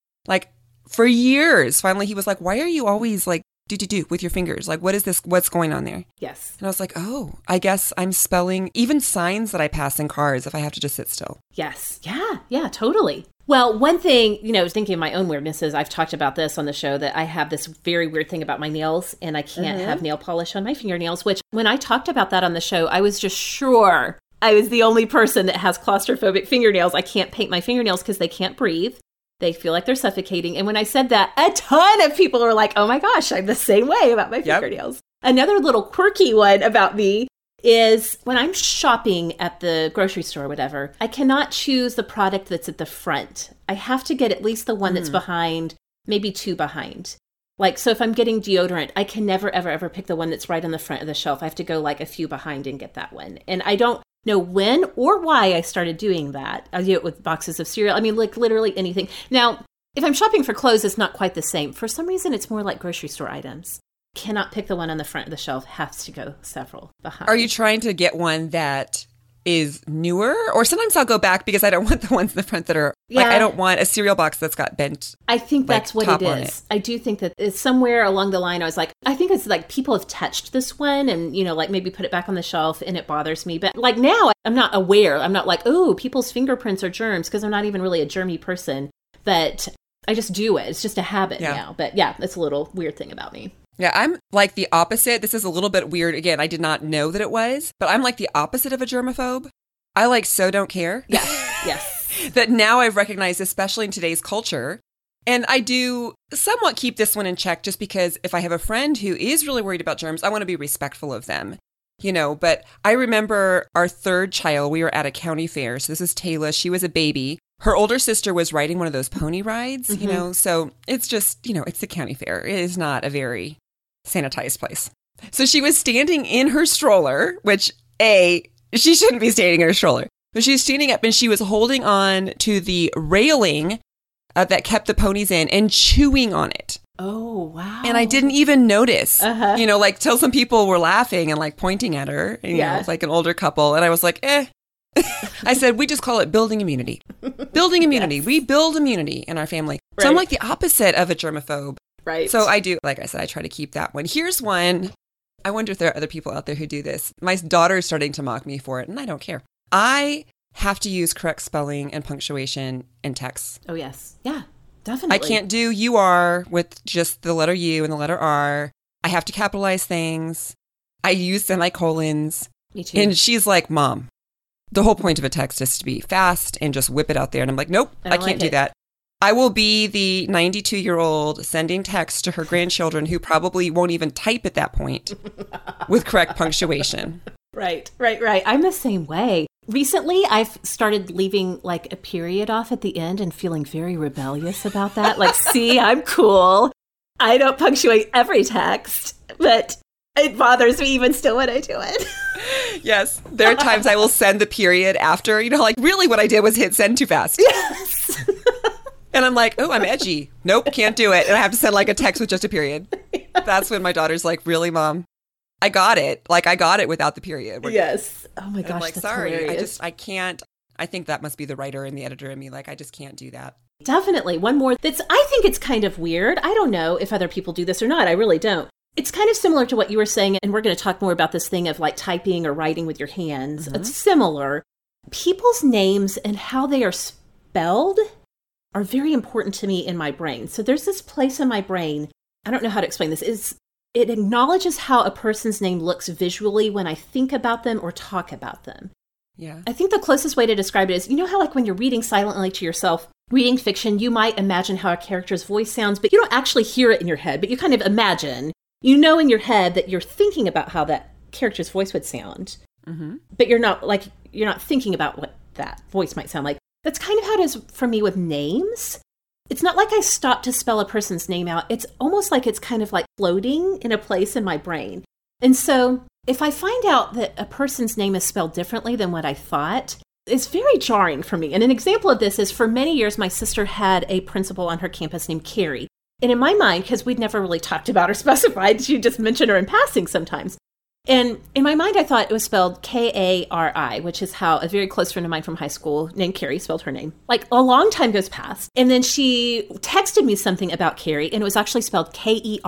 For years, finally, he was like, why are you always do with your fingers? What is this? What's going on there? Yes. And I was like, oh, I guess I'm spelling even signs that I pass in cars if I have to just sit still. Yes. Yeah, totally. Well, one thing, thinking of my own weirdnesses, I've talked about this on the show, that I have this very weird thing about my nails, and I can't have nail polish on my fingernails, which when I talked about that on the show, I was just sure I was the only person that has claustrophobic fingernails. I can't paint my fingernails because they can't breathe. They feel like they're suffocating. And when I said that, a ton of people were like, oh my gosh, I'm the same way about my fingernails. Another little quirky one about me is when I'm shopping at the grocery store or whatever, I cannot choose the product that's at the front. I have to get at least the one that's behind, maybe two behind. So if I'm getting deodorant, I can never, ever, ever pick the one that's right on the front of the shelf. I have to go a few behind and get that one. And I don't know when or why I started doing that. I do it with boxes of cereal. I mean, literally anything. Now, if I'm shopping for clothes, it's not quite the same. For some reason, it's more like grocery store items. Cannot pick the one on the front of the shelf. Has to go several behind. Are you trying to get one that is newer? Or sometimes I'll go back because I don't want the ones in the front that are, I don't want a cereal box that's got bent. I think that's what it is. I do think that it's somewhere along the line. I was like, I think it's people have touched this one and, maybe put it back on the shelf, and it bothers me. But now I'm not aware. I'm not oh, people's fingerprints are germs, because I'm not even really a germy person. But I just do it. It's just a habit now. But it's a little weird thing about me. Yeah, I'm the opposite. This is a little bit weird. Again, I did not know that it was, but I'm the opposite of a germaphobe. I so don't care. Yes. That now I've recognized, especially in today's culture. And I do somewhat keep this one in check, just because if I have a friend who is really worried about germs, I want to be respectful of them. But I remember our third child, we were at a county fair. So this is Taylor. She was a baby. Her older sister was riding one of those pony rides, so it's just, it's the county fair. It is not a very sanitized place. So she was standing in her stroller, which she shouldn't be standing in her stroller, but she was standing up and she was holding on to the railing that kept the ponies in and chewing on it. Oh, wow. And I didn't even notice, till some people were laughing and like pointing at her, and, you know, it's like an older couple. And I was like, I said, we just call it building immunity. Building immunity. Yes. We build immunity in our family. Right. So I'm like the opposite of a germaphobe. Right. So I do, like I said, I try to keep that one. Here's one. I wonder if there are other people out there who do this. My daughter's starting to mock me for it, and I don't care. I have to use correct spelling and punctuation in texts. Oh, yes. Yeah, definitely. I can't do you are with just the letter U and the letter R. I have to capitalize things. I use semicolons. Me too. And she's like, Mom, the whole point of a text is to be fast and just whip it out there. And I'm like, nope, I can't do that. I will be the 92-year-old sending texts to her grandchildren who probably won't even type at that point with correct punctuation. Right. I'm the same way. Recently, I've started leaving like a period off at the end and feeling very rebellious about that. Like, see, I'm cool. I don't punctuate every text, but it bothers me even still when I do it. Yes. There are times I will send the period after, like really what I did was hit send too fast. Yes. And I'm like, oh, I'm edgy. Nope, can't do it. And I have to send like a text with just a period. Yes. That's when my daughter's like, really, Mom? I got it. Like, I got it without the period. Yes. Oh my gosh, I'm like, that's sorry. hilarious. I can't. I think that must be the writer and the editor in me. Like, I just can't do that. Definitely. One more I think it's kind of weird. I don't know if other people do this or not. I really don't. It's kind of similar to what you were saying, and we're going to talk more about this thing of like typing or writing with your hands. Mm-hmm. It's similar. People's names and how they are spelled are very important to me in my brain. So there's this place in my brain, I don't know how to explain this, it acknowledges how a person's name looks visually when I think about them or talk about them. Yeah. I think the closest way to describe it is, you know how like when you're reading silently to yourself, reading fiction, you might imagine how a character's voice sounds, but you don't actually hear it in your head, but you kind of imagine, you know in your head that you're thinking about how that character's voice would sound, but you're not thinking about what that voice might sound like. That's kind of how it is for me with names. It's not like I stop to spell a person's name out. It's almost like it's kind of like floating in a place in my brain. And so if I find out that a person's name is spelled differently than what I thought, it's very jarring for me. And an example of this is for many years, my sister had a principal on her campus named Carrie. And in my mind, because we'd never really talked about or specified, she'd just mention her in passing sometimes. And in my mind, I thought it was spelled Kari, which is how a very close friend of mine from high school named Carrie spelled her name. Like a long time goes past. And then she texted me something about Carrie, and it was actually spelled Kerri.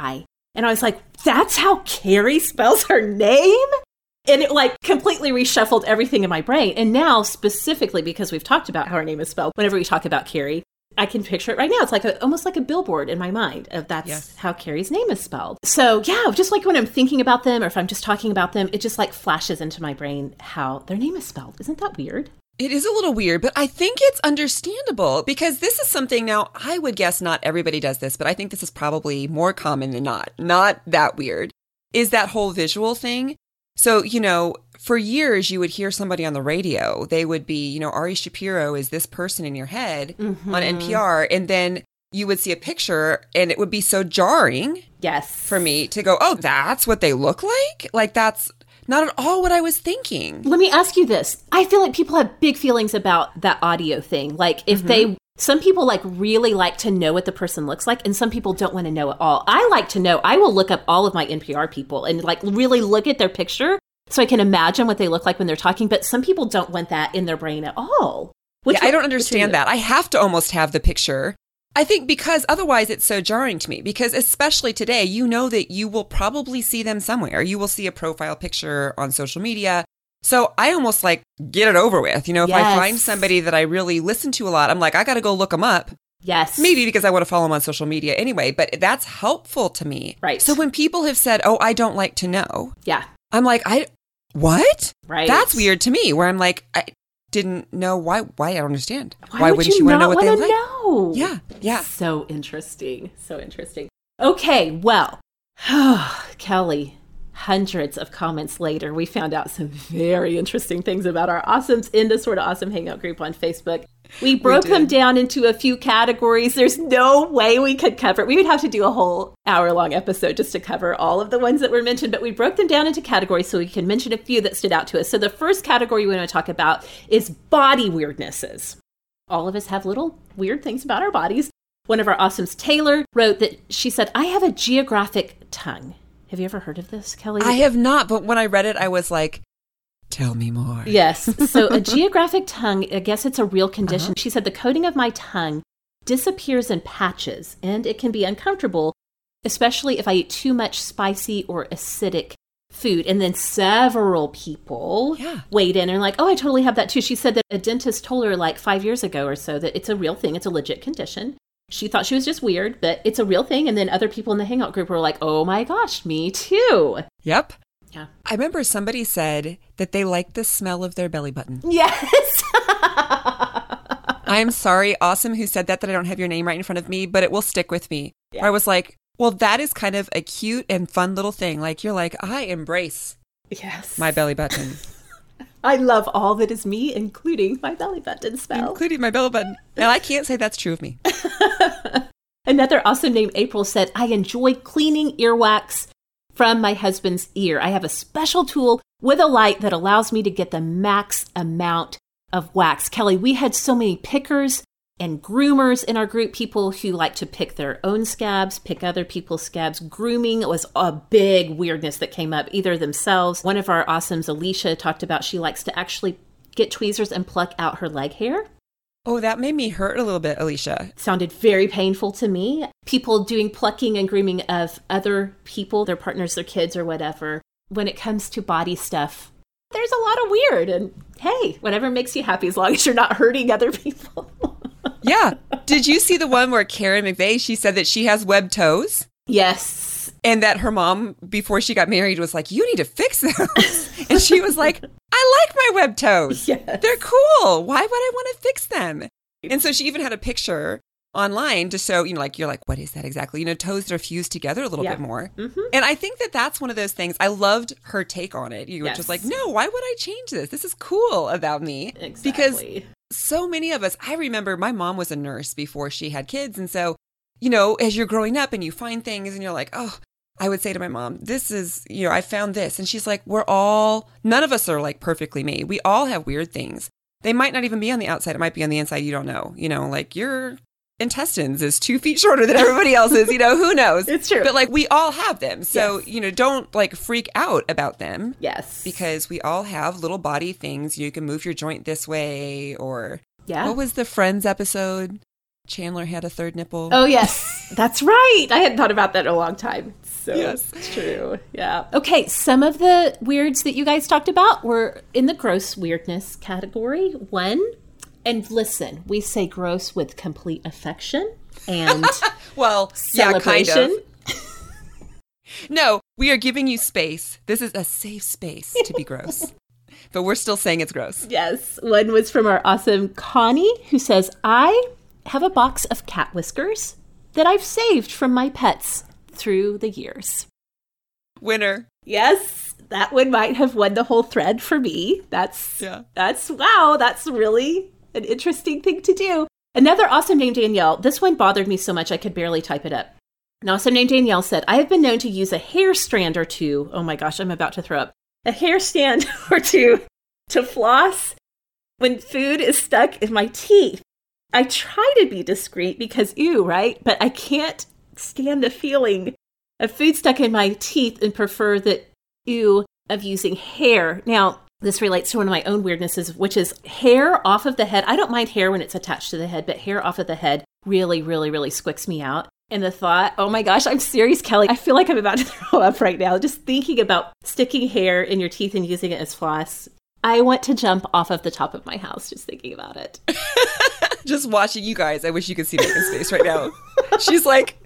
And I was like, that's how Carrie spells her name? And it like completely reshuffled everything in my brain. And now specifically because we've talked about how her name is spelled, whenever we talk about Carrie, I can picture it right now. It's like almost like a billboard in my mind of that's how Carrie's name is spelled. So yeah, just like when I'm thinking about them or if I'm just talking about them, it just like flashes into my brain how their name is spelled. Isn't that weird? It is a little weird, but I think it's understandable because this is something now I would guess not everybody does this, but I think this is probably more common than not that weird, is that whole visual thing. So, for years you would hear somebody on the radio, they would be, Ari Shapiro is this person in your head on NPR. And then you would see a picture and it would be so jarring for me to go, oh, that's what they look like? Like that's not at all what I was thinking. Let me ask you this. I feel like people have big feelings about that audio thing. Like if some people like really like to know what the person looks like and some people don't want to know at all. I like to know. I will look up all of my NPR people and like really look at their picture so I can imagine what they look like when they're talking. But some people don't want that in their brain at all. I don't understand that. I have to almost have the picture. I think because otherwise it's so jarring to me because especially today, that you will probably see them somewhere. You will see a profile picture on social media. So I almost like get it over with. If I find somebody that I really listen to a lot, I'm like, I got to go look them up. Yes. Maybe because I want to follow them on social media anyway, but that's helpful to me. Right. So when people have said, oh, I don't like to know. Yeah. I'm like, what? Right. That's weird to me where I'm like, I didn't know why I don't understand. Why wouldn't you want to know what they like? Know? Yeah. So interesting. Okay. Well, Kelly, hundreds of comments later, we found out some very interesting things about our Awesomes into Sort of Awesome Hangout group on Facebook. We broke them down into a few categories. There's no way we could cover it. We would have to do a whole hour-long episode just to cover all of the ones that were mentioned, but we broke them down into categories so we can mention a few that stood out to us. So the first category we want to talk about is body weirdnesses. All of us have little weird things about our bodies. One of our awesomes, Taylor, wrote that she said, I have a geographic tongue. Have you ever heard of this, Kelly? I have not, but when I read it, I was like, tell me more. Yes. So a geographic tongue, I guess it's a real condition. She said the coating of my tongue disappears in patches, and it can be uncomfortable, especially if I eat too much spicy or acidic food. And then several people weighed in and like, oh, I totally have that too. She said that a dentist told her like 5 years ago or so that it's a real thing. It's a legit condition. She thought she was just weird, but it's a real thing. And then other people in the Hangout group were like, oh my gosh, me too. Yep. Yeah. I remember somebody said that they liked the smell of their belly button. Yes. I am sorry, Awesome, who said that I don't have your name right in front of me, but it will stick with me. Yeah. I was like, well, that is kind of a cute and fun little thing. Like, you're like, I embrace my belly button. I love all that is me, including my belly button smell. Including my belly button. And I can't say that's true of me. Another awesome named April said, I enjoy cleaning earwax from my husband's ear. I have a special tool with a light that allows me to get the max amount of wax. Kelly, we had so many pickers and groomers in our group, people who like to pick their own scabs, pick other people's scabs. Grooming was a big weirdness that came up, either themselves. One of our awesomes, Alicia, talked about she likes to actually get tweezers and pluck out her leg hair. Oh, that made me hurt a little bit, Alicia. Sounded very painful to me. People doing plucking and grooming of other people, their partners, their kids, or whatever. When it comes to body stuff, there's a lot of weird. And hey, whatever makes you happy as long as you're not hurting other people. Yeah. Did you see the one where Karen McVeigh, she said that she has webbed toes? Yes. And that her mom, before she got married, was like, you need to fix those. And she was like, I like my webbed toes. Yes. They're cool. Why would I want to fix them? And so she even had a picture online to show, like, you're like, what is that exactly? Toes that are fused together a little bit more. Mm-hmm. And I think that that's one of those things. I loved her take on it. You were just like, no, why would I change this? This is cool about me. Exactly. Because so many of us, I remember my mom was a nurse before she had kids. And so, as you're growing up and you find things and you're like, oh, I would say to my mom, this is, I found this. And she's like, none of us are like perfectly made. We all have weird things. They might not even be on the outside. It might be on the inside. You don't know. Like your intestines is 2 feet shorter than everybody else's. Who knows? It's true. But like we all have them. So, don't like freak out about them. Yes. Because we all have little body things. You can move your joint this way or what was the Friends episode? Chandler had a third nipple. Oh, yes. That's right. I hadn't thought about that in a long time. So yes. It's true. Yeah. Okay. Some of the weirds that you guys talked about were in the gross weirdness category. One, and listen, we say gross with complete affection and celebration. Yeah, kind of. No, we are giving you space. This is a safe space to be gross. But we're still saying it's gross. Yes. One was from our awesome Connie, who says, I have a box of cat whiskers that I've saved from my pets through the years. Winner. Yes, that one might have won the whole thread for me. That's really an interesting thing to do. Another awesome named Danielle. This one bothered me so much I could barely type it up. An awesome named Danielle said, I have been known to use a hair strand or two. Oh my gosh, I'm about to throw up. A hair stand or two to floss when food is stuck in my teeth. I try to be discreet because ew, right? But I can't stand the feeling of food stuck in my teeth and prefer the ew of using hair. Now, this relates to one of my own weirdnesses, which is hair off of the head. I don't mind hair when it's attached to the head, but hair off of the head really, really, really squicks me out. And the thought, oh my gosh, I'm serious, Kelly. I feel like I'm about to throw up right now. Just thinking about sticking hair in your teeth and using it as floss. I want to jump off of the top of my house just thinking about it. Just watching you guys. I wish you could see Megan's face right now. She's like,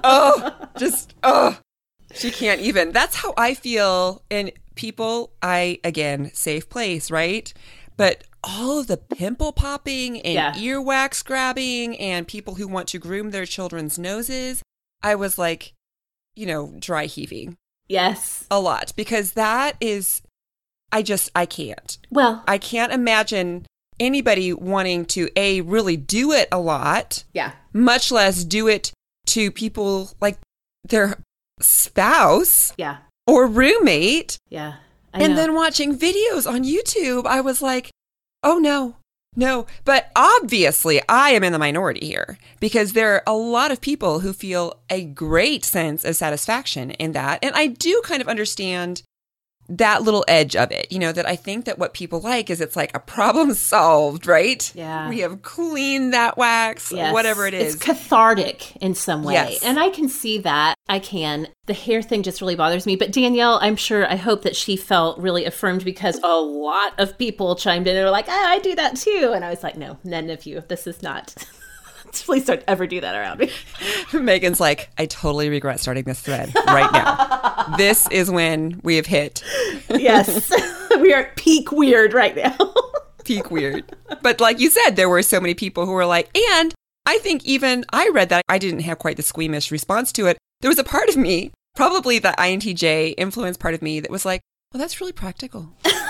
she can't even. That's how I feel. And people, again, safe place, right? But all of the pimple popping and earwax grabbing and people who want to groom their children's noses, I was like, dry heaving. Yes. A lot. Because that is, I can't. Well, I can't imagine anybody wanting to, A, really do it a lot, Yeah. much less do it to people like their spouse Yeah. or roommate. Yeah. And then watching videos on YouTube, I was like, oh no. But obviously, I am in the minority here because there are a lot of people who feel a great sense of satisfaction in that. And I do kind of understand that little edge of it, that I think that what people like is it's like a problem solved, right? Yeah. We have cleaned that wax, Yes. whatever it is. It's cathartic in some way. Yes. And I can see that. I can. The hair thing just really bothers me. But Danielle, I hope that she felt really affirmed because a lot of people chimed in and were like, I do that too. And I was like, no, none of you. This is not. Please don't ever do that around me. Megan's like, I totally regret starting this thread right now. This is when we have hit. Yes. We are at peak weird right now. Peak weird. But like you said, there were so many people who were like, and I think even I read that I didn't have quite the squeamish response to it. There was a part of me, probably the INTJ influence part of me that was like, well, that's really practical.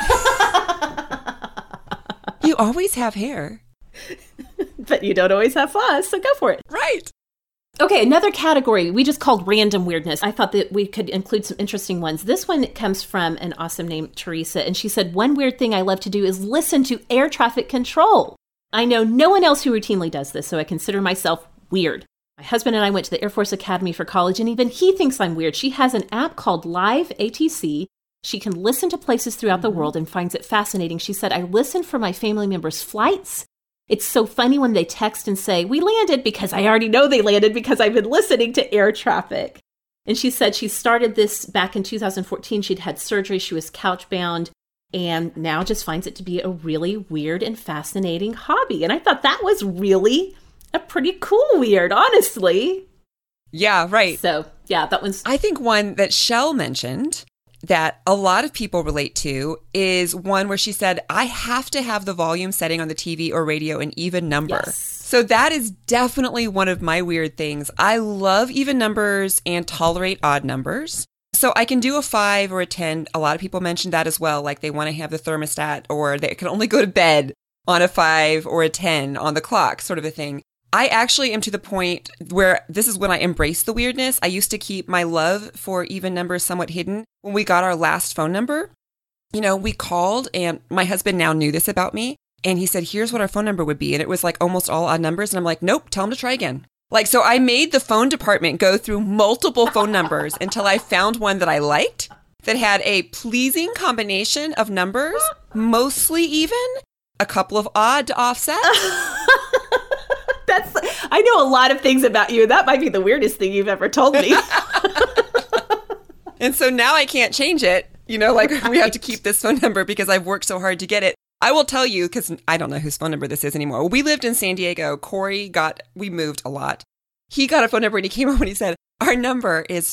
You always have hair. But you don't always have fuzz, so go for it. Right. Okay, another category we just called random weirdness. I thought that we could include some interesting ones. This one comes from an awesome named Teresa, and she said, one weird thing I love to do is listen to air traffic control. I know no one else who routinely does this, so I consider myself weird. My husband and I went to the Air Force Academy for college, and even he thinks I'm weird. She has an app called Live ATC. She can listen to places throughout the world and finds it fascinating. She said, I listen for my family members' flights. It's so funny when they text and say, we landed, because I already know they landed because I've been listening to air traffic. And she said she started this back in 2014. She'd had surgery. She was couch-bound and now just finds it to be a really weird and fascinating hobby. And I thought that was really a pretty cool weird, honestly. Yeah, right. So, yeah, that one's... I think one that Shell mentioned that a lot of people relate to is one where she said, I have to have the volume setting on the TV or radio an even number. Yes. So that is definitely one of my weird things. I love even numbers and tolerate odd numbers. So I can do a 5 or a 10. A lot of people mentioned that as well. Like they want to have the thermostat or they can only go to bed on a 5 or a 10 on the clock, sort of a thing. I actually am to the point where this is when I embrace the weirdness. I used to keep my love for even numbers somewhat hidden. When we got our last phone number, we called and my husband now knew this about me. And he said, here's what our phone number would be. And it was like almost all odd numbers. And I'm like, nope, tell him to try again. Like, so I made the phone department go through multiple phone numbers until I found one that I liked that had a pleasing combination of numbers, mostly even, a couple of odd to offset. I know a lot of things about you. That might be the weirdest thing you've ever told me. And so now I can't change it. Like we have to keep this phone number because I've worked so hard to get it. I will tell you, because I don't know whose phone number this is anymore. We lived in San Diego. We moved a lot. He got a phone number and he came home and he said, our number is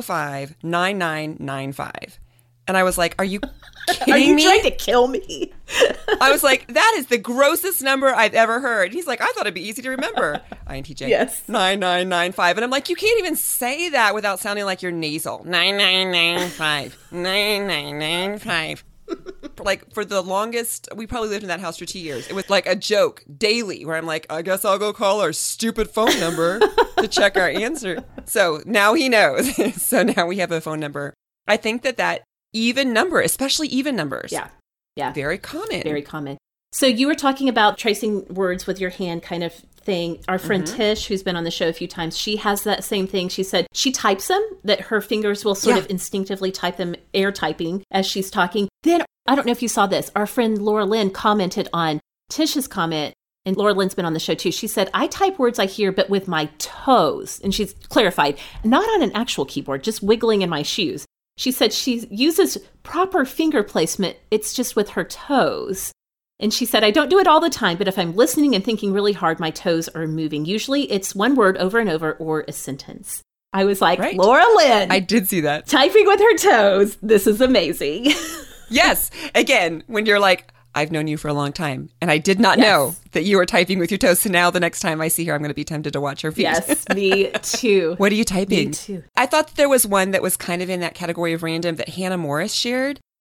505-9995. And I was like, are you kidding me? Are you trying to kill me? I was like, that is the grossest number I've ever heard. He's like, I thought it'd be easy to remember. INTJ. Yes. 9995. And I'm like, you can't even say that without sounding like you're nasal. 9995. 9995. Like for the longest, we probably lived in that house for 2 years. It was like a joke daily where I'm like, I guess I'll go call our stupid phone number to check our answer. So now he knows. So now we have a phone number. I think that even number, especially even numbers. Yeah. Yeah. Very common. Very common. So you were talking about tracing words with your hand kind of thing. Our friend Tish, who's been on the show a few times, she has that same thing. She said she types them, that her fingers will sort of instinctively type them, air typing as she's talking. Then, I don't know if you saw this, our friend Laura Lynn commented on Tish's comment, and Laura Lynn's been on the show too. She said, I type words I hear, but with my toes. And she's clarified, not on an actual keyboard, just wiggling in my shoes. She said she uses proper finger placement. It's just with her toes. And she said, I don't do it all the time, but if I'm listening and thinking really hard, my toes are moving. Usually it's one word over and over or a sentence. I was like, right. Laura Lynn. I did see that. Typing with her toes. This is amazing. Yes. Again, when you're like, I've known you for a long time, and I did not know that you were typing with your toes. So now the next time I see her, I'm going to be tempted to watch her feet. Yes, me too. What are you typing? Me too. I thought that there was one that was kind of in that category of random that Hannah Morris shared.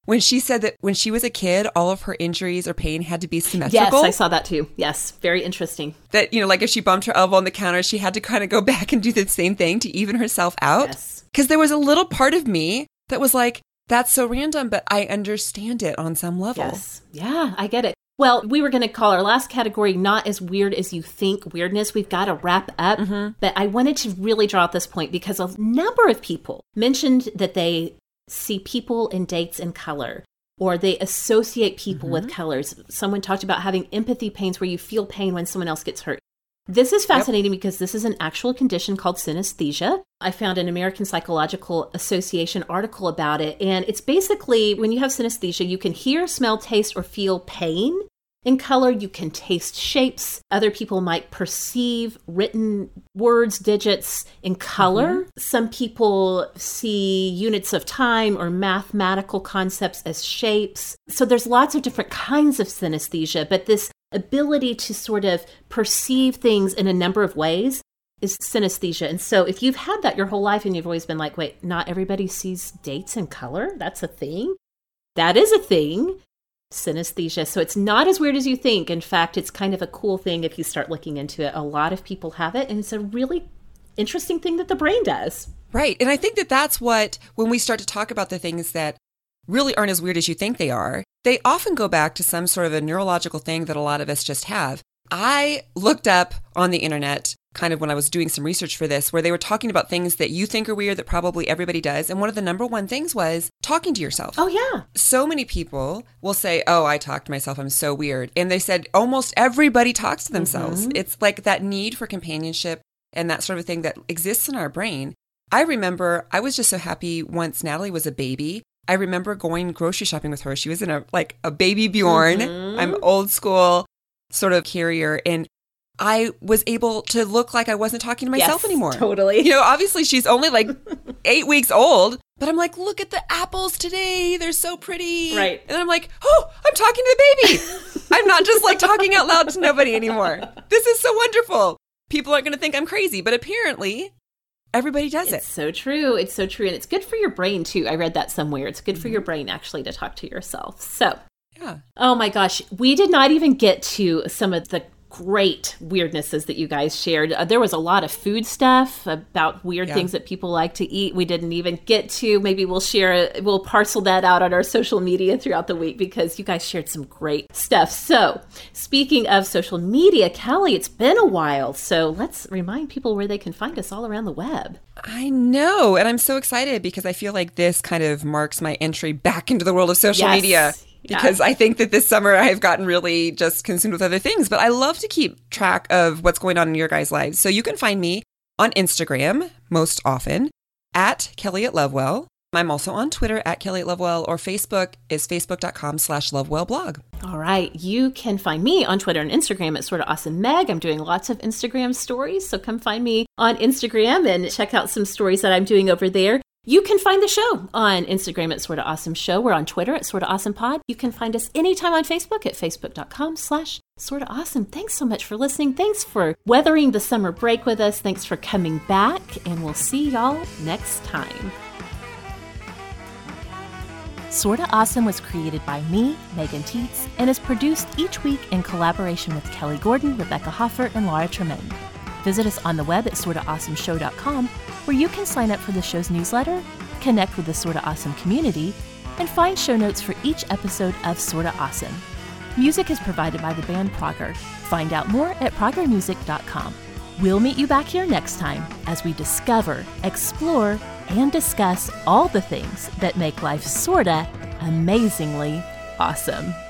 when she said that when she was a kid, all of her injuries or pain had to be symmetrical. Yes, I saw that too. Yes, very interesting. That, like if she bumped her elbow on the counter, she had to kind of go back and do the same thing to even herself out. Yes. Because there was a little part of me that was like, that's so random, but I understand it on some level. Yes. Yeah, I get it. Well, we were going to call our last category Not As Weird As You Think weirdness. We've got to wrap up. But I wanted to really draw at this point because a number of people mentioned that they see people and dates in color, or they associate people with colors. Someone talked about having empathy pains where you feel pain when someone else gets hurt. This is fascinating because this is an actual condition called synesthesia. I found an American Psychological Association article about it. And it's basically when you have synesthesia, you can hear, smell, taste, or feel pain in color. You can taste shapes. Other people might perceive written words, digits in color. Some people see units of time or mathematical concepts as shapes. So there's lots of different kinds of synesthesia, but this ability to sort of perceive things in a number of ways is synesthesia. And so if you've had that your whole life and you've always been like, wait, not everybody sees dates in color? That's a thing? That is a thing. Synesthesia. So it's not as weird as you think. In fact, it's kind of a cool thing if you start looking into it. A lot of people have it, and it's a really interesting thing that the brain does. Right. And I think that that's what, when we start to talk about the things that really aren't as weird as you think they are, they often go back to some sort of a neurological thing that a lot of us just have. I looked up on the internet, kind of when I was doing some research for this, where they were talking about things that you think are weird that probably everybody does. And one of the number one things was talking to yourself. Oh, yeah. So many people will say, oh, I talk to myself. I'm so weird. And they said almost everybody talks to themselves. It's like that need for companionship and that sort of thing that exists in our brain. I remember I was just so happy once Natalie was a baby. I remember going grocery shopping with her. She was in a baby Bjorn. I'm old school sort of carrier. And I was able to look like I wasn't talking to myself anymore. Totally. Obviously she's only like 8 weeks old, but I'm like, look at the apples today. They're so pretty. Right. And I'm like, oh, I'm talking to the baby. I'm not just like talking out loud to nobody anymore. This is so wonderful. People aren't going to think I'm crazy, but apparently everybody does it. It's so true. It's so true. And it's good for your brain, too. I read that somewhere. It's good for your brain, actually, to talk to yourself. So, yeah. Oh, my gosh. We did not even get to some of the great weirdnesses that you guys shared. There was a lot of food stuff about weird things that people like to eat. We didn't even get to. Maybe we'll parcel that out on our social media throughout the week because you guys shared some great stuff. So speaking of social media, Kelly, it's been a while. So let's remind people where they can find us all around the web. I know. And I'm so excited because I feel like this kind of marks my entry back into the world of social media. Because I think that this summer I've gotten really just consumed with other things. But I love to keep track of what's going on in your guys' lives. So you can find me on Instagram most often at Kelly at Lovewell. I'm also on Twitter at Kelly at Lovewell, or Facebook is facebook.com/lovewellblog. All right. You can find me on Twitter and Instagram at Sorta Awesome Meg. I'm doing lots of Instagram stories. So come find me on Instagram and check out some stories that I'm doing over there. You can find the show on Instagram at Sorta Awesome Show. We're on Twitter at Sorta Awesome Pod. You can find us anytime on Facebook at facebook.com/Sorta Awesome. Thanks so much for listening. Thanks for weathering the summer break with us. Thanks for coming back, and we'll see y'all next time. Sorta Awesome was created by me, Megan Tietz, and is produced each week in collaboration with Kelly Gordon, Rebecca Hoffert, and Laura Tremaine. Visit us on the web at sortaawesomeshow.com, where you can sign up for the show's newsletter, connect with the Sorta Awesome community, and find show notes for each episode of Sorta Awesome. Music is provided by the band Prager. Find out more at pragermusic.com. We'll meet you back here next time as we discover, explore, and discuss all the things that make life sorta amazingly awesome.